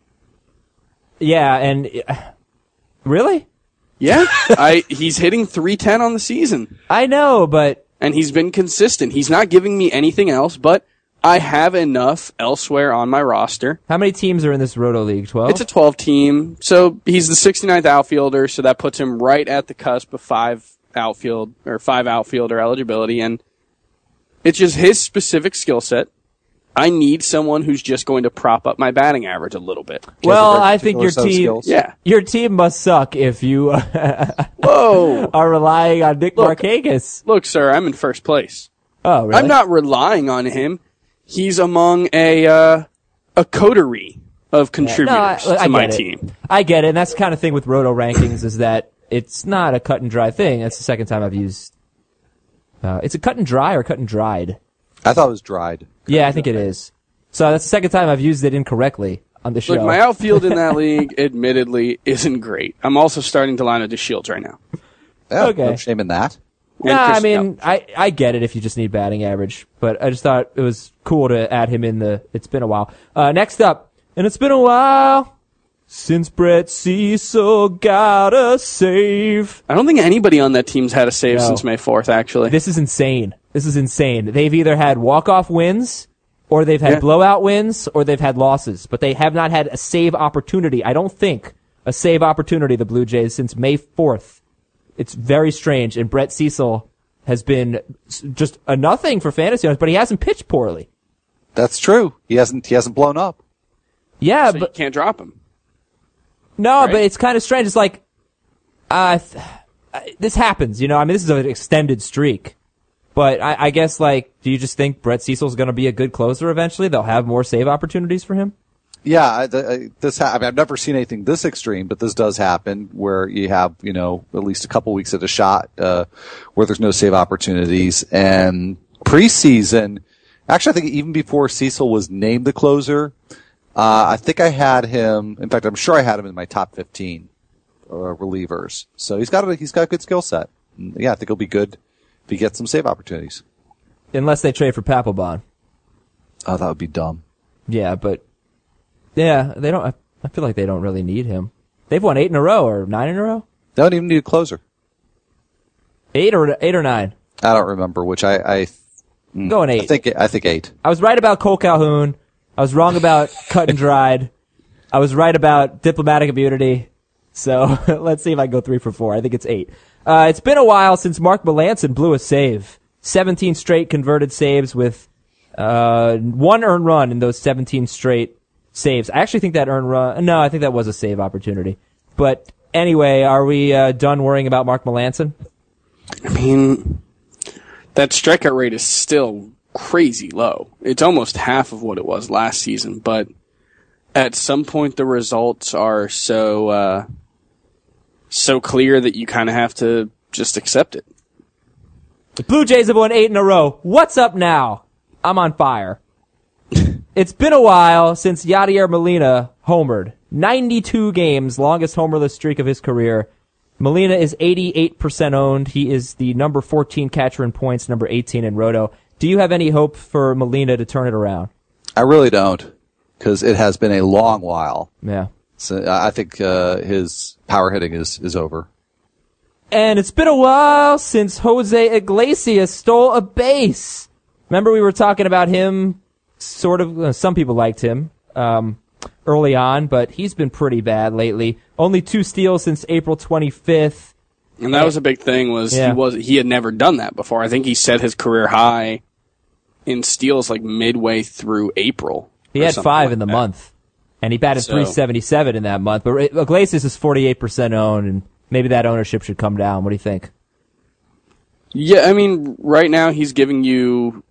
Speaker 1: Yeah, and really?
Speaker 3: Yeah. He's hitting 310 on the season.
Speaker 1: I know, but
Speaker 3: And he's been consistent. He's not giving me anything else, but I have enough elsewhere on my roster.
Speaker 1: how many teams are in this Roto League? 12?
Speaker 3: It's a 12 team. So he's the 69th outfielder, so that puts him right at the cusp of 5 outfielder eligibility, and it's just his specific skill set. I need someone who's just going to prop up my batting average a little bit.
Speaker 1: Well, I think your team,
Speaker 2: skills.
Speaker 3: Yeah.
Speaker 1: your team must suck if you
Speaker 3: Whoa.
Speaker 1: are relying on Nick Markakis.
Speaker 3: Look, sir, I'm in first place.
Speaker 1: Oh, really?
Speaker 3: I'm not relying on him. He's among a coterie of contributors
Speaker 1: I
Speaker 3: to my
Speaker 1: get it.
Speaker 3: team.
Speaker 1: I get it, and that's the kind of thing with Roto rankings is that it's not a cut and dry thing. That's the second time I've used. It's a cut and dry or cut and dried.
Speaker 2: I thought it was dried.
Speaker 1: Yeah, I think it is. So that's the second time I've used it incorrectly on the show.
Speaker 3: Look, my outfield in that league, admittedly, isn't great. I'm also starting to line up the Shields right now.
Speaker 2: Yeah,
Speaker 1: Okay.
Speaker 2: no shame in that.
Speaker 3: And
Speaker 1: Nah, I
Speaker 3: Chris
Speaker 1: mean,
Speaker 3: Sale.
Speaker 1: I get it if you just need batting average, but I just thought it was cool to add him in the It's Been a While. Next up, and it's been a while since Brett Cecil got a save.
Speaker 3: I don't think anybody on that team's had a save
Speaker 1: No.
Speaker 3: since May 4th, actually.
Speaker 1: This is insane. They've either had walk-off wins, or they've had blowout wins, or they've had losses, but they have not had a save opportunity. I don't think a save opportunity, the Blue Jays, since May 4th. It's very strange, and Brett Cecil has been just a nothing for fantasy owners, but he hasn't pitched poorly.
Speaker 2: That's true. He hasn't blown up.
Speaker 1: Yeah,
Speaker 3: So you
Speaker 1: but
Speaker 3: can't drop him.
Speaker 1: no,
Speaker 3: right?
Speaker 1: but it's kind of strange. It's like, this happens, you know. I mean, this is an extended streak, but I guess, like, do you just think Brett Cecil's going to be a good closer eventually? They'll have more save opportunities for him.
Speaker 2: Yeah, I mean, I've never seen anything this extreme, but this does happen where you have, at least a couple weeks at a shot, where there's no save opportunities. And preseason, actually, I think even before Cecil was named the closer, I think I had him, in fact, I'm sure I had him in my top 15, relievers. So he's got a good skill set. And yeah, I think he'll be good if he gets some save opportunities.
Speaker 1: Unless they trade for Papelbon.
Speaker 2: Oh, that would be dumb.
Speaker 1: Yeah, but yeah, they don't. I feel like they don't really need him. They've won 8 in a row or 9 in a row.
Speaker 2: They don't even need a closer.
Speaker 1: 8 or 9.
Speaker 2: I don't remember which
Speaker 1: I'm going 8.
Speaker 2: I think 8.
Speaker 1: I was right about Cole Calhoun. I was wrong about cut and dried. I was right about diplomatic immunity. So let's see if I can go 3 for 4. I think it's 8. It's been a while since Mark Melancon blew a save. 17 straight converted saves with 1 earned run in those 17 straight saves. I actually think that earned run... No, I think that was a save opportunity. But anyway, are we done worrying about Mark Melancon?
Speaker 3: I mean, that strikeout rate is still crazy low. It's almost half of what it was last season, but at some point the results are so clear that you kind of have to just accept it.
Speaker 1: The Blue Jays have won 8 in a row. What's up now? I'm on fire. It's been a while since Yadier Molina homered. 92 games, longest homerless streak of his career. Molina is 88% owned. He is the number 14 catcher in points, number 18 in Roto. Do you have any hope for Molina to turn it around?
Speaker 2: I really don't, because it has been a long while.
Speaker 1: Yeah.
Speaker 2: So I think his power hitting is over.
Speaker 1: And it's been a while since Jose Iglesias stole a base. Remember we were talking about him, sort of, some people liked him early on, but he's been pretty bad lately. Only 2 steals since April 25th.
Speaker 3: And that was a big thing, he had never done that before. I think he set his career high in steals like midway through April.
Speaker 1: He had 5 in the month, and he batted .377 in that month. But Iglesias is 48% owned, and maybe that ownership should come down. What do you think?
Speaker 3: Yeah, I mean, right now he's giving you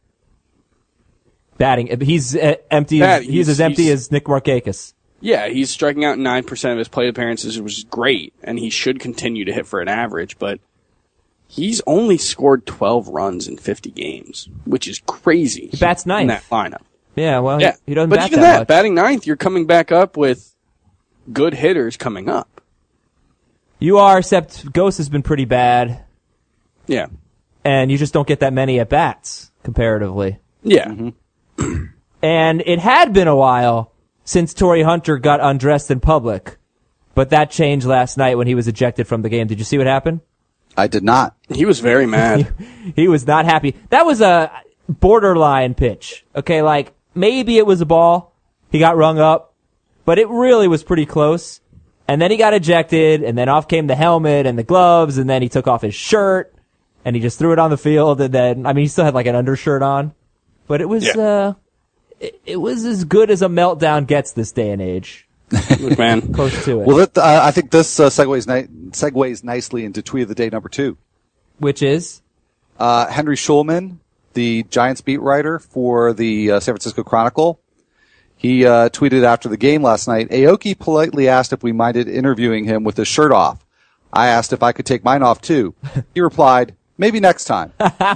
Speaker 1: batting. He's empty. He's as empty as Nick Markakis.
Speaker 3: Yeah, he's striking out 9% of his plate appearances, which is great, and he should continue to hit for an average, but he's only scored 12 runs in 50 games, which is crazy.
Speaker 1: He bats ninth
Speaker 3: in that lineup.
Speaker 1: Yeah, well,
Speaker 3: yeah.
Speaker 1: he doesn't
Speaker 3: but
Speaker 1: bat
Speaker 3: even
Speaker 1: that much.
Speaker 3: Batting ninth, you're coming back up with good hitters coming up.
Speaker 1: You are, except Ghost has been pretty bad.
Speaker 3: Yeah.
Speaker 1: And you just don't get that many at-bats, comparatively.
Speaker 3: Yeah.
Speaker 2: Mm-hmm.
Speaker 1: And it had been a while since Torrey Hunter got undressed in public. But that changed last night when he was ejected from the game. Did you see what happened?
Speaker 2: I did not.
Speaker 3: He was very mad.
Speaker 1: He was not happy. That was a borderline pitch. Okay, like, maybe it was a ball. He got rung up. But it really was pretty close. And then he got ejected, and then off came the helmet and the gloves, and then he took off his shirt, and he just threw it on the field, and then, I mean, he still had like an undershirt on. But it was, it was as good as a meltdown gets this day and age.
Speaker 3: Look, man.
Speaker 1: Close to it.
Speaker 2: Well, I think this segues nicely into tweet of the day number 2.
Speaker 1: Which is?
Speaker 2: Henry Schulman, the Giants beat writer for the San Francisco Chronicle. He tweeted after the game last night, Aoki politely asked if we minded interviewing him with his shirt off. I asked if I could take mine off too. He replied, maybe next time.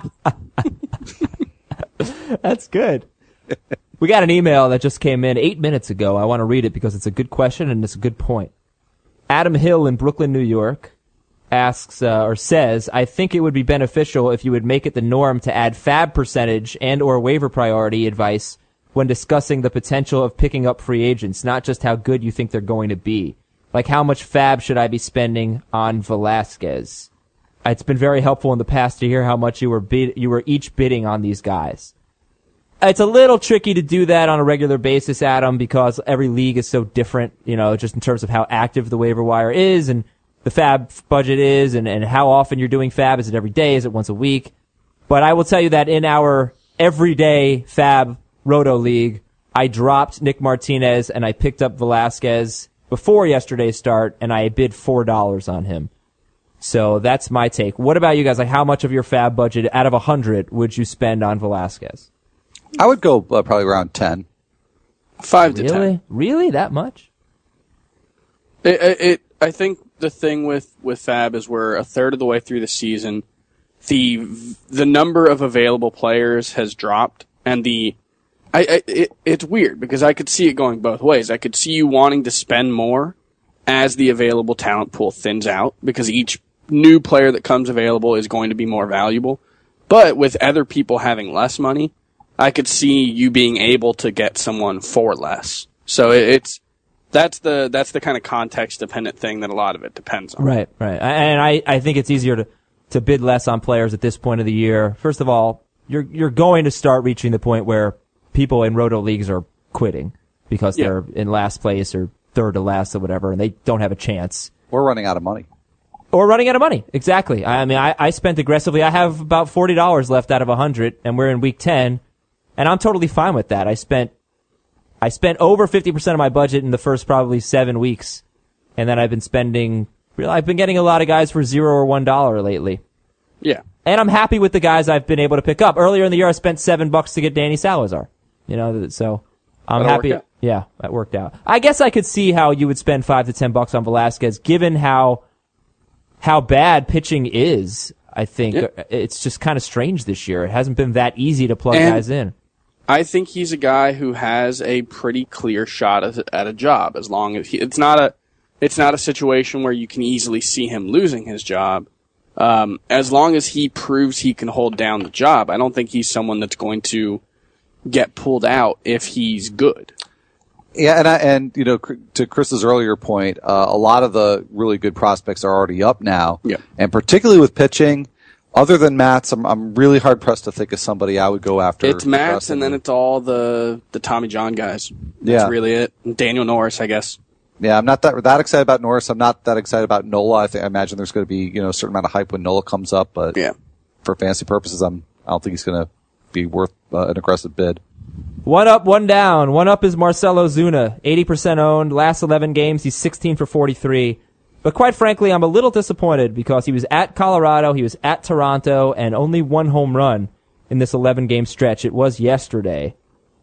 Speaker 1: That's good. We got an email that just came in 8 minutes ago. I want to read it because it's a good question and it's a good point. Adam Hill in Brooklyn, New York asks or says, I think it would be beneficial if you would make it the norm to add fab percentage and or waiver priority advice when discussing the potential of picking up free agents, not just how good you think they're going to be. Like, how much fab should I be spending on Velasquez? It's been very helpful in the past to hear how much you were each bidding on these guys. It's a little tricky to do that on a regular basis, Adam, because every league is so different, you know, just in terms of how active the waiver wire is and the fab budget is and how often you're doing fab. Is it every day? Is it once a week? But I will tell you that in our everyday fab Roto League, I dropped Nick Martinez and I picked up Velasquez before yesterday's start, and I bid $4 on him. So that's my take. What about you guys? Like, how much of your fab budget out of 100 would you spend on Velasquez?
Speaker 2: I would go probably around 10.
Speaker 3: 5 to 10.
Speaker 1: Really? That much?
Speaker 3: I think the thing with fab is we're a third of the way through the season. The number of available players has dropped, and it's weird because I could see it going both ways. I could see you wanting to spend more as the available talent pool thins out because each new player that comes available is going to be more valuable. But with other people having less money, I could see you being able to get someone for less. So that's the kind of context dependent thing that a lot of it depends on.
Speaker 1: Right. And I think it's easier to bid less on players at this point of the year. First of all, you're going to start reaching the point where people in Roto leagues are quitting because they're in last place or third to last or whatever, and they don't have a chance.
Speaker 2: We're running out of money.
Speaker 1: Or running out of money. Exactly. I mean, I spent aggressively. I have about $40 left out of 100, and we're in week 10, and I'm totally fine with that. I spent over 50% of my budget in the first probably 7 weeks, and then I've been getting a lot of guys for $0 or $1 lately.
Speaker 3: Yeah.
Speaker 1: And I'm happy with the guys I've been able to pick up. Earlier in the year, I spent $7 to get Danny Salazar. You know, so I'm happy. Yeah, that worked out. I guess I could see how you would spend $5 to $10 on Velasquez, given how how bad pitching is. I think it's just kind of strange this year. It hasn't been that easy to plug guys in.
Speaker 3: I think he's a guy who has a pretty clear shot at a job, as long as it's not a situation where you can easily see him losing his job. As long as he proves he can hold down the job, I don't think he's someone that's going to get pulled out if he's good.
Speaker 2: Yeah, and to Chris's earlier point, a lot of the really good prospects are already up now.
Speaker 3: Yeah.
Speaker 2: And particularly with pitching, other than Matz, I'm really hard pressed to think of somebody I would go after.
Speaker 3: It's Matz, and then it's all the Tommy John guys. That's really it. And Daniel Norris, I guess.
Speaker 2: Yeah, I'm not that excited about Norris. I'm not that excited about Nola. I imagine there's going to be a certain amount of hype when Nola comes up, but for fantasy purposes, I don't think he's going to be worth an aggressive bid.
Speaker 1: One up, one down. One up is Marcelo Zuna, 80% owned. Last 11 games, he's 16 for 43. But quite frankly, I'm a little disappointed because he was at Colorado, he was at Toronto, and only one home run in this 11-game stretch. It was yesterday.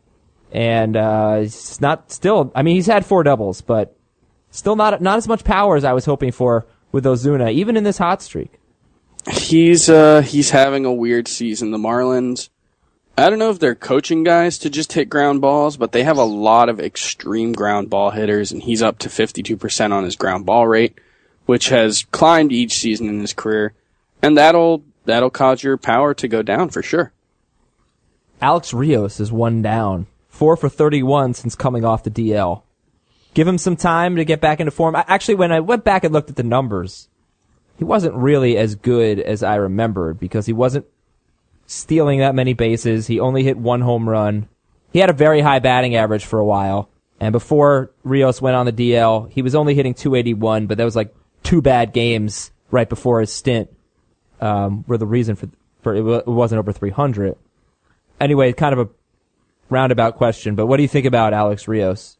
Speaker 1: And he's not still, I mean, he's had 4 doubles, but still not as much power as I was hoping for with Ozuna, even in this hot streak.
Speaker 3: He's having a weird season. The Marlins, I don't know if they're coaching guys to just hit ground balls, but they have a lot of extreme ground ball hitters, and he's up to 52% on his ground ball rate, which has climbed each season in his career, and that'll cause your power to go down for sure.
Speaker 1: Alex Rios is one down, 4 for 31 since coming off the DL. Give him some time to get back into form. Actually, when I went back and looked at the numbers, he wasn't really as good as I remembered because he wasn't stealing that many bases. He only hit 1 home run. He had a very high batting average for a while. And before Rios went on the DL, he was only hitting 281, but that was like 2 bad games right before his stint were the reason for it wasn't over 300. Anyway, kind of a roundabout question, but what do you think about Alex Rios?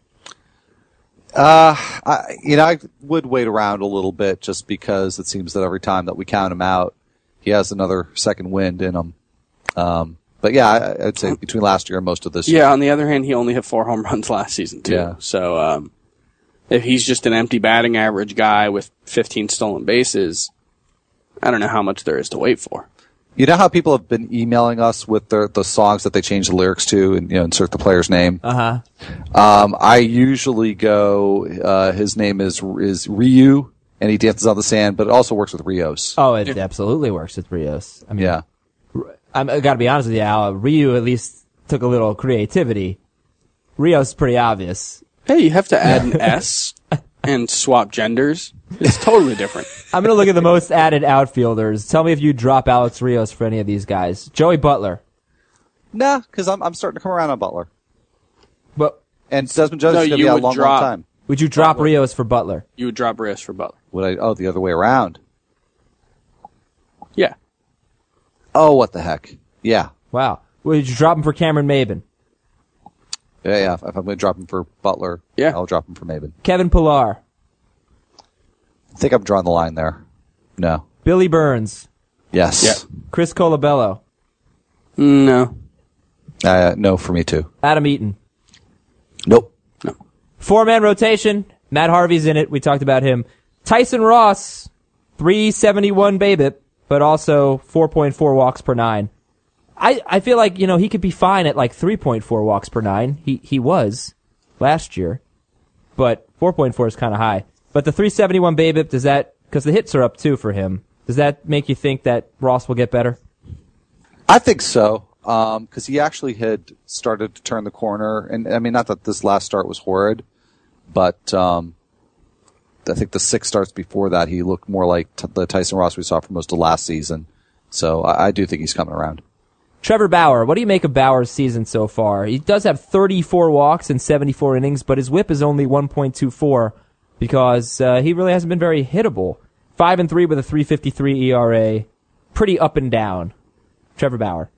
Speaker 2: I would wait around a little bit just because it seems that every time that we count him out, he has another second wind in him. But yeah, I'd say between last year and most of this year.
Speaker 3: Yeah, on the other hand, he only hit 4 home runs last season, too.
Speaker 2: Yeah.
Speaker 3: So, if he's just an empty batting average guy with 15 stolen bases, I don't know how much there is to wait for.
Speaker 2: You know how people have been emailing us with the songs that they change the lyrics to and insert the player's name?
Speaker 1: Uh-huh.
Speaker 2: I usually go, his name is Ryu, and he dances on the sand, but it also works with Rios.
Speaker 1: Oh, it absolutely works with Rios. I mean,
Speaker 2: yeah.
Speaker 1: I got to be honest with you, Al. Ryu at least took a little creativity. Rios is pretty obvious.
Speaker 3: Hey, you have to add an S and swap genders. It's totally different.
Speaker 1: I'm going to look at the most added outfielders. Tell me if you drop Alex Rios for any of these guys. Joey Butler.
Speaker 2: Nah, because I'm starting to come around on Butler.
Speaker 1: But
Speaker 2: and Desmond Jones is going to be a long time.
Speaker 1: Would you drop Rios for Butler?
Speaker 3: You would drop Rios for Butler.
Speaker 2: Would I? Oh, the other way around.
Speaker 3: Yeah.
Speaker 2: Oh, what the heck? Yeah.
Speaker 1: Wow. Would you drop him for Cameron Maben?
Speaker 2: Yeah. If I'm going to drop him for Butler, I'll drop him for Maben.
Speaker 1: Kevin Pillar.
Speaker 2: I think I'm drawing the line there. No.
Speaker 1: Billy Burns.
Speaker 2: Yes.
Speaker 3: Yeah.
Speaker 1: Chris Colabello.
Speaker 3: No.
Speaker 2: No for me too.
Speaker 1: Adam Eaton.
Speaker 2: Nope.
Speaker 3: No.
Speaker 1: 4-man rotation. Matt Harvey's in it. We talked about him. Tyson Ross. 371 BABIP, but also 4.4 walks per 9. I feel like, he could be fine at like 3.4 walks per 9. He was last year, but 4.4 is kind of high. But the 371 BABIP, does that, because the hits are up too for him, does that make you think that Ross will get better?
Speaker 2: I think so, because he actually had started to turn the corner, and I mean, not that this last start was horrid, but I think the 6 starts before that, he looked more like the Tyson Ross we saw for most of last season. So I do think he's coming around.
Speaker 1: Trevor Bauer, what do you make of Bauer's season so far? He does have 34 walks in 74 innings, but his whip is only 1.24 because he really hasn't been very hittable. 5-3 with a 3.53 ERA. Pretty up and down. Trevor Bauer.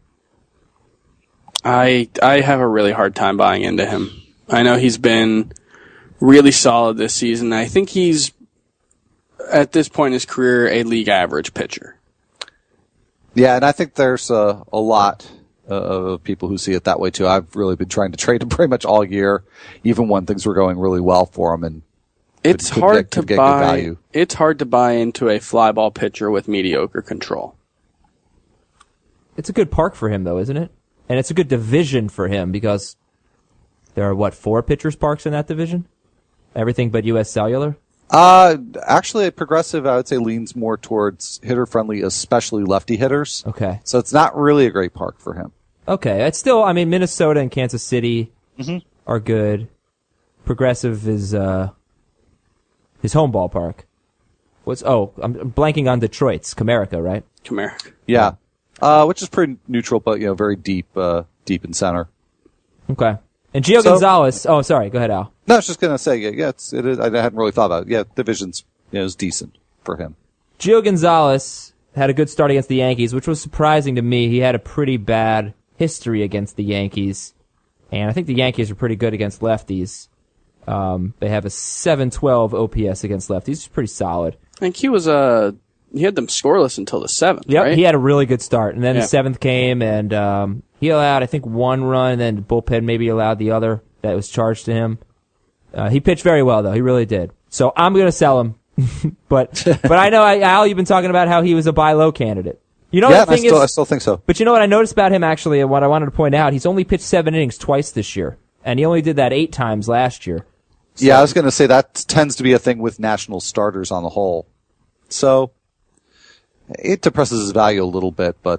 Speaker 3: I have a really hard time buying into him. I know he's been really solid this season. I think he's, at this point in his career, a league average pitcher.
Speaker 2: Yeah, and I think there's a lot of people who see it that way too. I've really been trying to trade him pretty much all year, even when things were going really well for him, and
Speaker 3: It's
Speaker 2: could
Speaker 3: hard
Speaker 2: get
Speaker 3: to
Speaker 2: good
Speaker 3: buy.
Speaker 2: value.
Speaker 3: It's hard to buy into a fly ball pitcher with mediocre control.
Speaker 1: It's a good park for him, though, isn't it? And it's a good division for him because there are, 4 pitchers parks in that division? Everything but U.S. Cellular?
Speaker 2: Actually, Progressive, I would say, leans more towards hitter-friendly, especially lefty hitters.
Speaker 1: Okay.
Speaker 2: So it's not really a great park for him.
Speaker 1: Okay. It's still, Minnesota and Kansas City are good. Progressive is his home ballpark. I'm blanking on Detroit's Comerica, right?
Speaker 3: Comerica.
Speaker 2: Yeah. Which is pretty neutral, but, very deep in center.
Speaker 1: Okay. And Gio Gonzalez. Oh, sorry. Go ahead, Al.
Speaker 2: No, I was just going to say, it is. I hadn't really thought about it. Yeah, division's, is decent for him.
Speaker 1: Gio Gonzalez had a good start against the Yankees, which was surprising to me. He had a pretty bad history against the Yankees. And I think the Yankees are pretty good against lefties. They have a 712 OPS against lefties. It's pretty solid.
Speaker 3: I think he had them scoreless until the 7th,
Speaker 1: Yep,
Speaker 3: right?
Speaker 1: he had a really good start. And then the 7th came, and he allowed, I think, 1 run, and then the bullpen maybe allowed the other that was charged to him. He pitched very well, though. He really did. So I'm going to sell him. but I know, Al, you've been talking about how he was a buy low candidate. You know,
Speaker 2: Yeah,
Speaker 1: the thing
Speaker 2: I still think so.
Speaker 1: But you know what I noticed about him, actually, and what I wanted to point out, he's only pitched 7 innings twice this year. And he only did that 8 times last year. So,
Speaker 2: yeah, I was going to say that tends to be a thing with national starters on the whole. So it depresses his value a little bit, but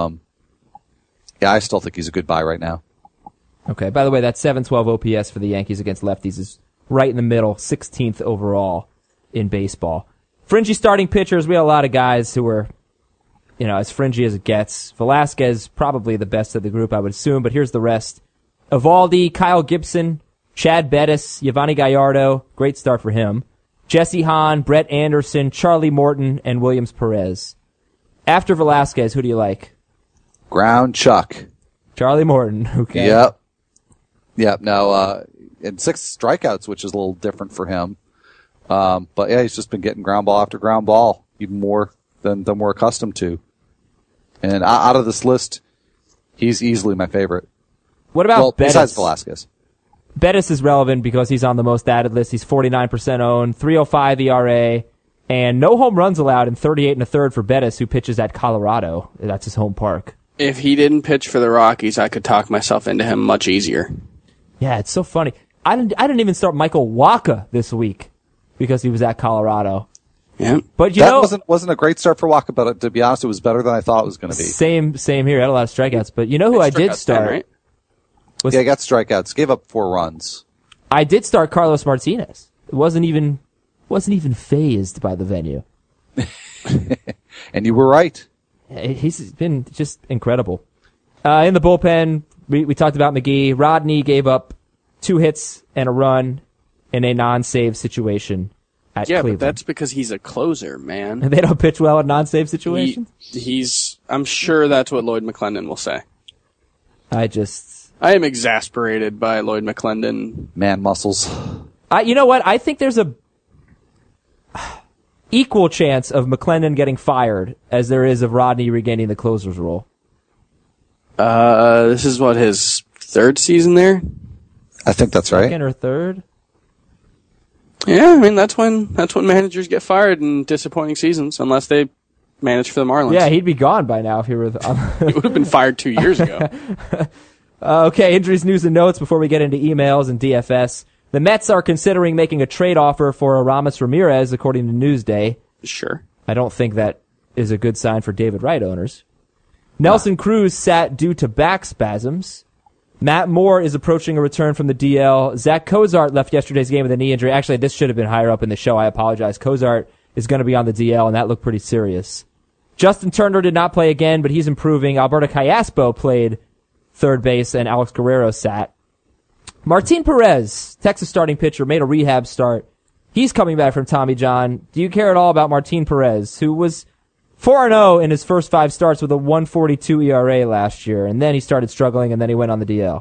Speaker 2: I still think he's a good buy right now.
Speaker 1: Okay, by the way, that 712 OPS for the Yankees against lefties is right in the middle, 16th overall in baseball. Fringy starting pitchers, we have a lot of guys who are, as fringy as it gets. Velasquez, probably the best of the group, I would assume, but here's the rest. Evaldi, Kyle Gibson, Chad Bettis, Yovani Gallardo, great start for him. Jesse Hahn, Brett Anderson, Charlie Morton, and Williams Perez. After Velasquez, who do you like?
Speaker 2: Ground Chuck.
Speaker 1: Charlie Morton, okay.
Speaker 2: Yep. Now, and 6 strikeouts, which is a little different for him. But yeah, he's just been getting ground ball after ground ball, even more than we're accustomed to. And out of this list, he's easily my favorite.
Speaker 1: What about Bettis?
Speaker 2: Besides Velasquez.
Speaker 1: Bettis is relevant because he's on the most added list. He's 49% owned, 3.05 ERA, and no home runs allowed in 38 1/3 for Bettis, who pitches at Colorado. That's his home park.
Speaker 3: If he didn't pitch for the Rockies, I could talk myself into him much easier.
Speaker 1: Yeah, it's so funny. I didn't even start Michael Wacha this week because he was at Colorado.
Speaker 3: Yeah,
Speaker 1: but
Speaker 2: that wasn't a great start for Wacha, but to be honest, it was better than I thought it was going to be.
Speaker 1: Same here. Had a lot of strikeouts, but you know who I did start?
Speaker 3: 10, right?
Speaker 2: He got strikeouts. Gave up 4 runs.
Speaker 1: I did start Carlos Martinez. It wasn't even phased by the venue.
Speaker 2: And you were right.
Speaker 1: He's been just incredible. In the bullpen, we talked about McGee. Rodney gave up 2 hits and a run in a non-save situation at Cleveland.
Speaker 3: But that's because he's a closer, man.
Speaker 1: And they don't pitch well in non-save situations?
Speaker 3: I'm sure that's what Lloyd McClendon will say.
Speaker 1: I
Speaker 3: am exasperated by Lloyd McClendon.
Speaker 2: Man muscles.
Speaker 1: You know what? I think there's a equal chance of McClendon getting fired as there is of Rodney regaining the closer's role.
Speaker 3: This is his 3rd season there?
Speaker 2: I think that's right.
Speaker 1: 2nd or 3rd?
Speaker 3: Yeah, I mean, that's when managers get fired in disappointing seasons, unless they manage for the Marlins.
Speaker 1: Yeah, he'd be gone by now if he were...
Speaker 3: He would have been fired 2 years ago.
Speaker 1: Okay, injuries, news, and notes before we get into emails and DFS. The Mets are considering making a trade offer for Aramis Ramirez, according to Newsday.
Speaker 3: Sure.
Speaker 1: I don't think that is a good sign for David Wright owners. Nelson Cruz sat due to back spasms. Matt Moore is approaching a return from the DL. Zach Cozart left yesterday's game with a knee injury. Actually, this should have been higher up in the show. I apologize. Cozart is going to be on the DL, and that looked pretty serious. Justin Turner did not play again, but he's improving. Alberto Callaspo played third base, and Alex Guerrero sat. Martin Perez, Texas starting pitcher, made a rehab start. He's coming back from Tommy John. Do you care at all about Martin Perez, who was 4-0 in his first 5 starts with a 1.42 ERA last year, and then he started struggling, and then he went on the DL?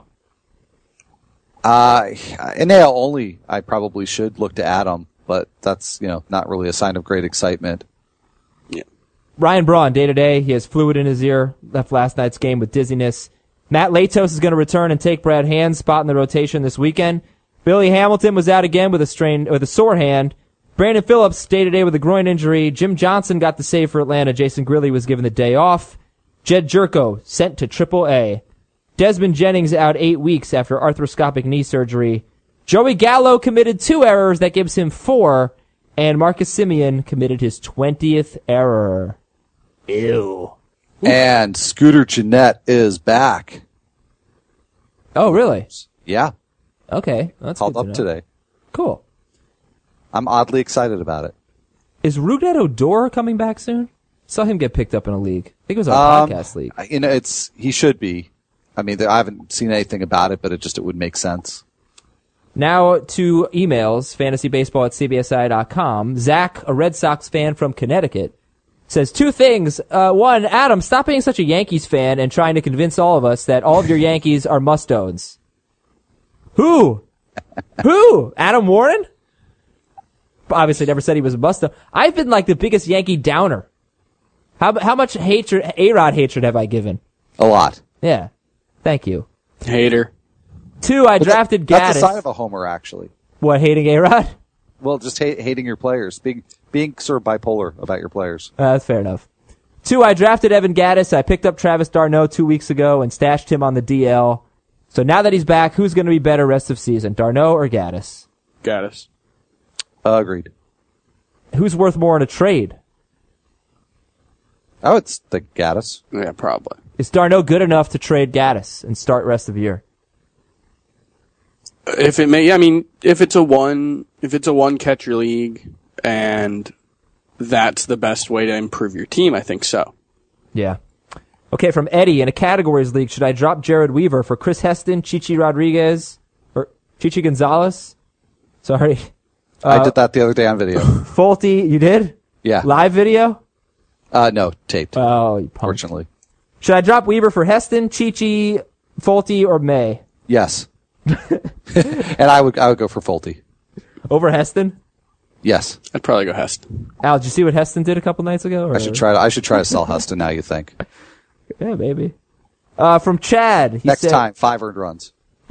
Speaker 2: In AL only, I probably should look to add him, but that's not really a sign of great excitement.
Speaker 3: Yeah.
Speaker 1: Ryan Braun, day-to-day, he has fluid in his ear, left last night's game with dizziness. Matt Latos is going to return and take Brad Hand's spot in the rotation this weekend. Billy Hamilton was out again with a sore hand. Brandon Phillips stayed today with a groin injury. Jim Johnson got the save for Atlanta. Jason Grilly was given the day off. Jed Jerko sent to AAA. Desmond Jennings out 8 weeks after arthroscopic knee surgery. Joey Gallo committed 2 errors. That gives him 4. And Marcus Semien committed his 20th error. Ew.
Speaker 2: And Scooter Gennett is back.
Speaker 1: Oh, really?
Speaker 2: Yeah.
Speaker 1: Okay. That's
Speaker 2: Called
Speaker 1: good to
Speaker 2: up
Speaker 1: know.
Speaker 2: today.
Speaker 1: Cool.
Speaker 2: I'm oddly excited about it.
Speaker 1: Is Rougned Odor coming back soon? Saw him get picked up in a league. I think it was our podcast league.
Speaker 2: He should be. I mean, I haven't seen anything about it, but it would make sense.
Speaker 1: Now to emails, fantasybaseball@cbsi.com. Zach, a Red Sox fan from Connecticut, says 2 things. 1, Adam, stop being such a Yankees fan and trying to convince all of us that all of your Yankees are must-owns. Who? Adam Warren? Obviously never said he was a must-own. I've been like the biggest Yankee downer. How much hatred, A-Rod hatred have I given?
Speaker 2: A lot.
Speaker 1: Yeah. Thank you.
Speaker 3: Hater.
Speaker 1: 2, I drafted Gaddis.
Speaker 2: That's a sign of a homer, actually.
Speaker 1: What, hating A-Rod?
Speaker 2: Well, just hating your players, being sort of bipolar about your players.
Speaker 1: That's fair enough. 2, I drafted Evan Gaddis. I picked up Travis d'Arnaud 2 weeks ago and stashed him on the DL. So now that he's back, who's going to be better rest of season, d'Arnaud or Gaddis?
Speaker 3: Gaddis.
Speaker 2: Agreed.
Speaker 1: Who's worth more in a trade?
Speaker 2: I would think Gaddis.
Speaker 3: Yeah, probably.
Speaker 1: Is d'Arnaud good enough to trade Gaddis and start rest of the year?
Speaker 3: If it's a one catcher league and that's the best way to improve your team, I think so.
Speaker 1: Yeah. Okay, from Eddie, in a categories league, should I drop Jared Weaver for Chris Heston, Chichi Rodriguez, or Chichi Gonzalez? Sorry.
Speaker 2: I did that the other day on video.
Speaker 1: Folty, you did?
Speaker 2: Yeah.
Speaker 1: Live video?
Speaker 2: No, taped.
Speaker 1: Oh, you punk.
Speaker 2: Fortunately.
Speaker 1: Should I drop Weaver for Heston, Chichi, Folty, or May?
Speaker 2: Yes. And I would go for Folty.
Speaker 1: Over Heston?
Speaker 2: Yes.
Speaker 3: I'd probably go Heston.
Speaker 1: Al, did you see what Heston did a couple nights ago? Or?
Speaker 2: I should try to sell Heston now, you think.
Speaker 1: Yeah, maybe. From Chad. He
Speaker 2: Next
Speaker 1: said,
Speaker 2: time, 5 earned runs.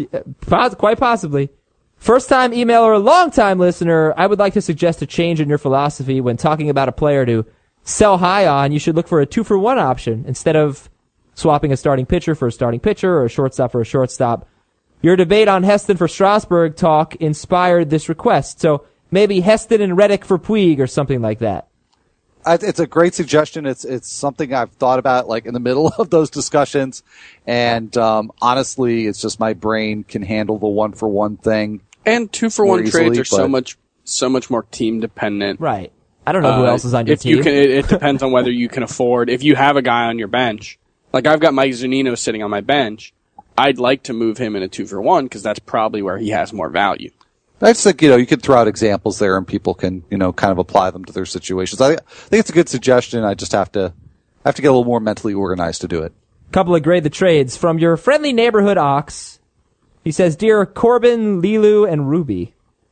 Speaker 1: Quite possibly. First time emailer, long time listener, I would like to suggest a change in your philosophy when talking about a player to sell high on. You should look for a 2-for-1 option instead of swapping a starting pitcher for a starting pitcher or a shortstop for a shortstop. Your debate on Heston for Strasburg talk inspired this request. So maybe Heston and Reddick for Puig or something like that.
Speaker 2: It's a great suggestion. It's something I've thought about like in the middle of those discussions. And honestly, it's just my brain can handle the 1-for-1 thing.
Speaker 3: And 2-for-1 trades are
Speaker 2: but
Speaker 3: so much more team dependent.
Speaker 1: Right. I don't know who else is on your
Speaker 3: if
Speaker 1: team.
Speaker 3: You can, it depends on whether you can afford. If you have a guy on your bench, like I've got Mike Zunino sitting on my bench, I'd like to move him in a 2-for-1 because that's probably where he has more value.
Speaker 2: I just think, you could throw out examples there and people can, kind of apply them to their situations. I think it's a good suggestion. I just have to get a little more mentally organized to do it.
Speaker 1: Couple of grade the trades from your friendly neighborhood ox. He says, Dear Corbin, Lilu, and Ruby.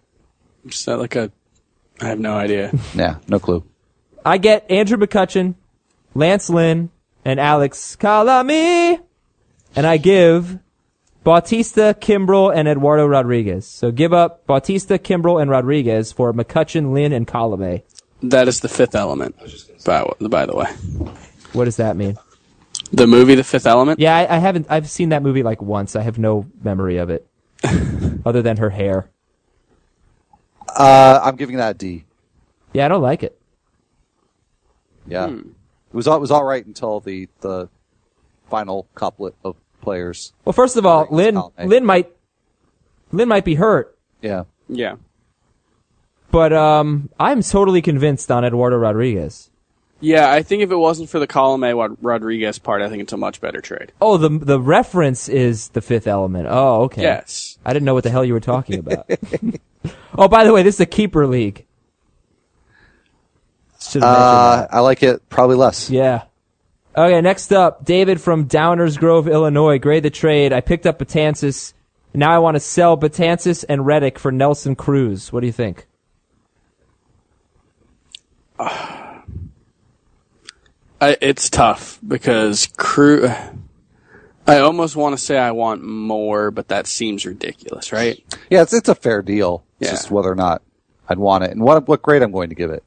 Speaker 3: Is that I have no idea.
Speaker 2: Yeah, no clue.
Speaker 1: I get Andrew McCutchen, Lance Lynn, and Alex Calami. And I give Bautista, Kimbrel, and Eduardo Rodriguez. So give up Bautista, Kimbrel, and Rodriguez for McCutchen, Lynn, and Calame.
Speaker 3: That is The Fifth Element, by the way.
Speaker 1: What does that mean?
Speaker 3: The movie The Fifth Element?
Speaker 1: Yeah, I haven't. I've seen that movie once. I have no memory of it, other than her hair.
Speaker 2: I'm giving that a D.
Speaker 1: Yeah, I don't like it.
Speaker 2: Yeah, it was all right until the final couplet of players.
Speaker 1: Well, first of all, Lynn might be hurt.
Speaker 2: Yeah.
Speaker 3: Yeah.
Speaker 1: But I'm totally convinced on Eduardo Rodriguez.
Speaker 3: Yeah, I think if it wasn't for the Colome Rodriguez part, I think it's a much better trade.
Speaker 1: Oh, the reference is The Fifth Element. Oh, okay.
Speaker 3: Yes.
Speaker 1: I didn't know what the hell you were talking about. Oh, by the way, this is a keeper league. Should have mentioned that.
Speaker 2: I like it probably less.
Speaker 1: Yeah. Okay, next up, David from Downers Grove, Illinois. Grade the trade. I picked up Betances. Now I want to sell Betances and Reddick for Nelson Cruz. What do you think?
Speaker 3: It's tough because Cruz. I almost want to say I want more, but that seems ridiculous, right?
Speaker 2: Yeah, it's a fair deal. It's
Speaker 3: Yeah.
Speaker 2: just whether or not I'd want it and what grade I'm going to give it.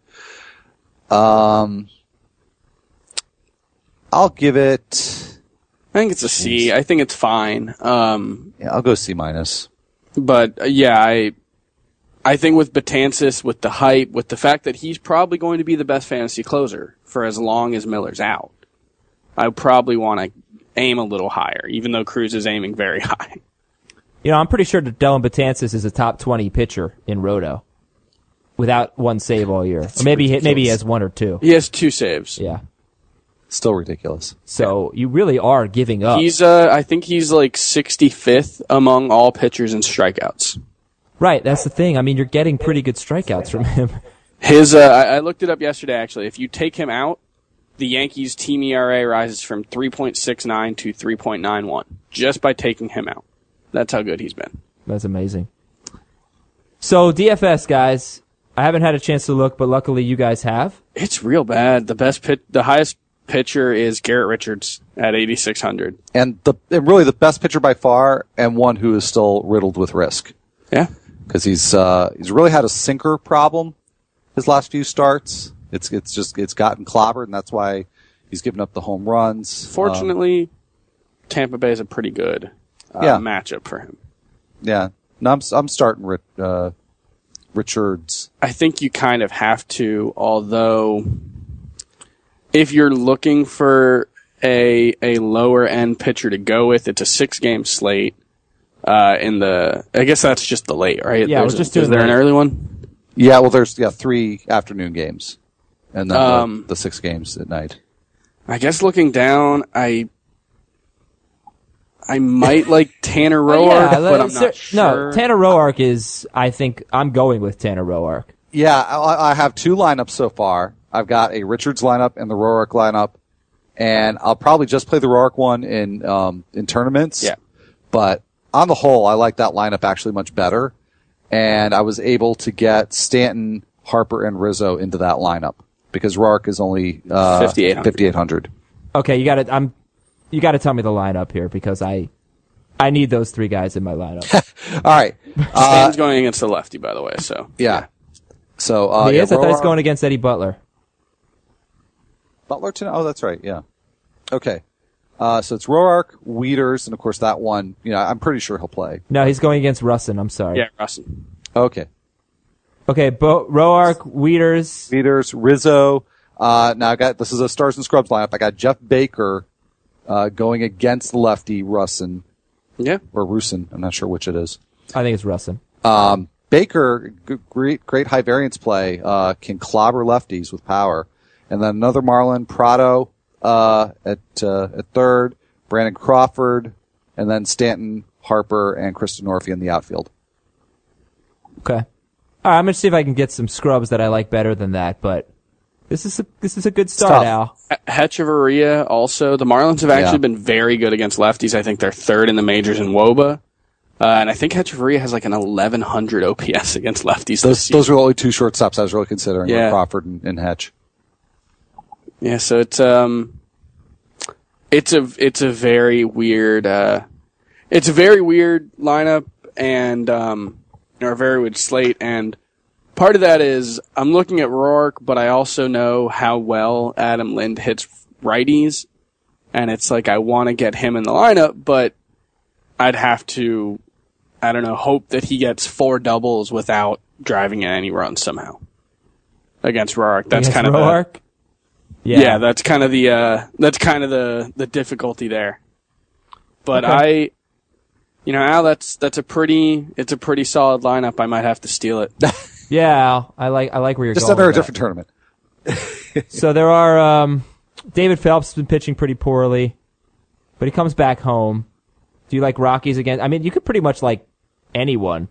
Speaker 2: I'll give it.
Speaker 3: I think it's a C. I think it's fine.
Speaker 2: Yeah, I'll go C minus.
Speaker 3: But yeah, I think with Betances, with the hype, with the fact that he's probably going to be the best fantasy closer for as long as Miller's out, I probably want to aim a little higher, even though Cruz is aiming very high.
Speaker 1: You know, I'm pretty sure that Dylan Betances is a top 20 pitcher in Roto without one save all year. Or maybe he has one or two.
Speaker 3: He has 2 saves.
Speaker 1: Yeah.
Speaker 2: Still ridiculous.
Speaker 1: So you really are giving up.
Speaker 3: I think he's like 65th among all pitchers in strikeouts.
Speaker 1: Right, that's the thing. I mean, you're getting pretty good strikeouts from him.
Speaker 3: I looked it up yesterday, actually. If you take him out, the Yankees' team ERA rises from 3.69 to 3.91 just by taking him out. That's how good he's been.
Speaker 1: That's amazing. So DFS, guys, I haven't had a chance to look, but luckily you guys have.
Speaker 3: It's real bad. The highest pitcher is Garrett Richards at 8,600.
Speaker 2: And really the best pitcher by far, and one who is still riddled with risk.
Speaker 3: Yeah.
Speaker 2: Because he's really had a sinker problem his last few starts. It's gotten clobbered, and that's why he's given up the home runs.
Speaker 3: Fortunately, Tampa Bay is a pretty good matchup for him.
Speaker 2: Yeah. No, I'm starting Richards.
Speaker 3: I think you kind of have to, although if you're looking for a lower end pitcher to go with, it's a 6-game slate. I guess that's just the late, right?
Speaker 1: Yeah, is there
Speaker 3: an early one?
Speaker 2: Yeah, well, there's 3 afternoon games, and then the 6 games at night.
Speaker 3: I guess looking down, I might like Tanner Roark, but I'm not sure.
Speaker 1: No, Tanner Roark is, I think, I'm going with Tanner Roark.
Speaker 2: Yeah, I have 2 lineups so far. I've got a Richards lineup and the Roark lineup, and I'll probably just play the Roark one in tournaments.
Speaker 3: Yeah.
Speaker 2: But on the whole, I like that lineup actually much better, and I was able to get Stanton, Harper, and Rizzo into that lineup because Roark is only 5,800.
Speaker 1: Okay, you got to tell me the lineup here because I need those 3 guys in my lineup.
Speaker 2: All right.
Speaker 3: Stanton's going against the lefty, by the way. So
Speaker 2: Yeah. So
Speaker 1: I thought he's going against Eddie Butler.
Speaker 2: Butler tonight? Oh, that's right. Yeah. Okay. So it's Roark, Wieters, and of course that one, I'm pretty sure he'll play.
Speaker 1: No, he's going against Russin. I'm sorry.
Speaker 3: yeah, Russin.
Speaker 2: Okay.
Speaker 1: Okay, Roark,
Speaker 2: Wieters, Rizzo. Now this is a Stars and Scrubs lineup. I got Jeff Baker, going against the lefty Russin.
Speaker 3: Yeah.
Speaker 2: Or Rusin. I'm not sure which it is.
Speaker 1: I think it's Russin.
Speaker 2: Baker, great high variance play, can clobber lefties with power. And then another Marlin, Prado, at third, Brandon Crawford, and then Stanton, Harper, and Kristen Orphy in the outfield.
Speaker 1: Okay. All right, I'm going to see if I can get some scrubs that I like better than that, but this is a good start, Al.
Speaker 3: Hechavarria also. The Marlins have actually been very good against lefties. I think they're 3rd in the majors in WOBA. And I think Hechavarria has like an 1,100 OPS against lefties.
Speaker 2: Those are the only 2 shortstops I was really considering,
Speaker 3: Yeah.
Speaker 2: Crawford and Hetch.
Speaker 3: Yeah, so it's a very weird lineup and or a very weird slate, and part of that is I'm looking at Roark, but I also know how well Adam Lind hits righties, and it's like I want to get him in the lineup, but I'd have to, hope that he gets 4 doubles without driving in any runs somehow against Roark. That's kind of
Speaker 1: Roark.
Speaker 3: Yeah, that's kind of the difficulty there. But
Speaker 1: Okay.
Speaker 3: Al, that's a pretty solid lineup. I might have to steal it.
Speaker 1: Yeah, Al, I like where you're
Speaker 2: Just
Speaker 1: going.
Speaker 2: enter a
Speaker 1: with that.
Speaker 2: different tournament.
Speaker 1: So there are David Phelps has been pitching pretty poorly, but he comes back home. Do you like Rockies again? I mean, you could pretty much like anyone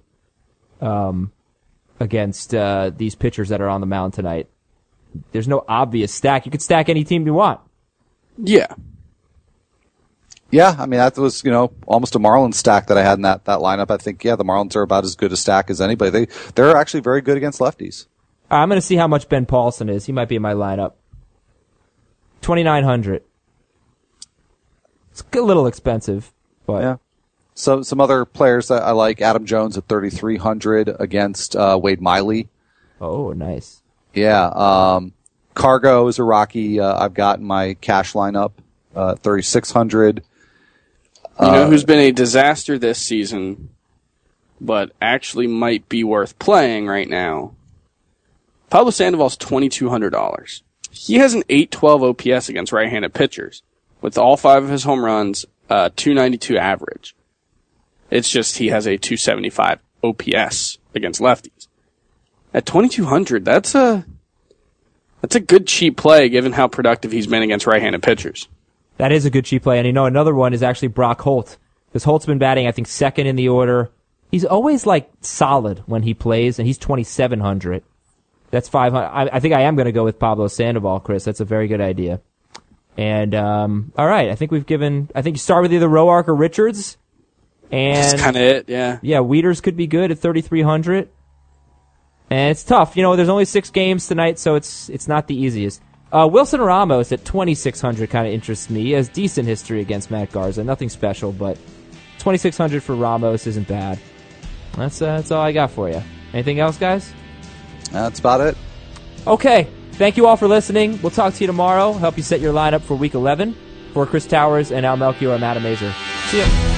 Speaker 1: against these pitchers that are on the mound tonight. There's no obvious stack. You could stack any team you want.
Speaker 3: Yeah.
Speaker 2: Yeah, I mean, that was, almost a Marlins stack that I had in that lineup. I think, the Marlins are about as good a stack as anybody. They're actually very good against lefties.
Speaker 1: I'm going to see how much Ben Paulson is. He might be in my lineup. 2,900. It's a little expensive, but
Speaker 2: Yeah. So some other players that I like: Adam Jones at 3,300 against Wade Miley.
Speaker 1: oh, nice.
Speaker 2: Yeah. Cargo is a Rocky I've got in my cash lineup. 3,600.
Speaker 3: You know who's been a disaster this season, but actually might be worth playing right now? Pablo Sandoval's $2,200. He has an 812 OPS against right-handed pitchers, with all 5 of his home runs, 292 average. It's just he has a 275 OPS against lefties. At 2,200, that's a good cheap play given how productive he's been against right-handed pitchers.
Speaker 1: That is a good cheap play. And another one is actually Brock Holt. Because Holt's been batting, I think, second in the order. He's always, solid when he plays, and he's 2,700. That's 500. I think I am going to go with Pablo Sandoval, Chris. That's a very good idea. And, all right. I think you start with either Roark or Richards. And
Speaker 3: That's kind of it, yeah.
Speaker 1: Yeah, Wieters could be good at 3,300. And it's tough. There's only 6 games tonight, so it's not the easiest. Wilson Ramos at 2,600 kind of interests me. He has decent history against Matt Garza. Nothing special, but 2,600 for Ramos isn't bad. That's all I got for you. Anything else, guys?
Speaker 2: That's about it.
Speaker 1: Okay. Thank you all for listening. We'll talk to you tomorrow. Help you set your lineup for Week 11. For Chris Towers and Al Melchior, I'm Adam Azer. See ya.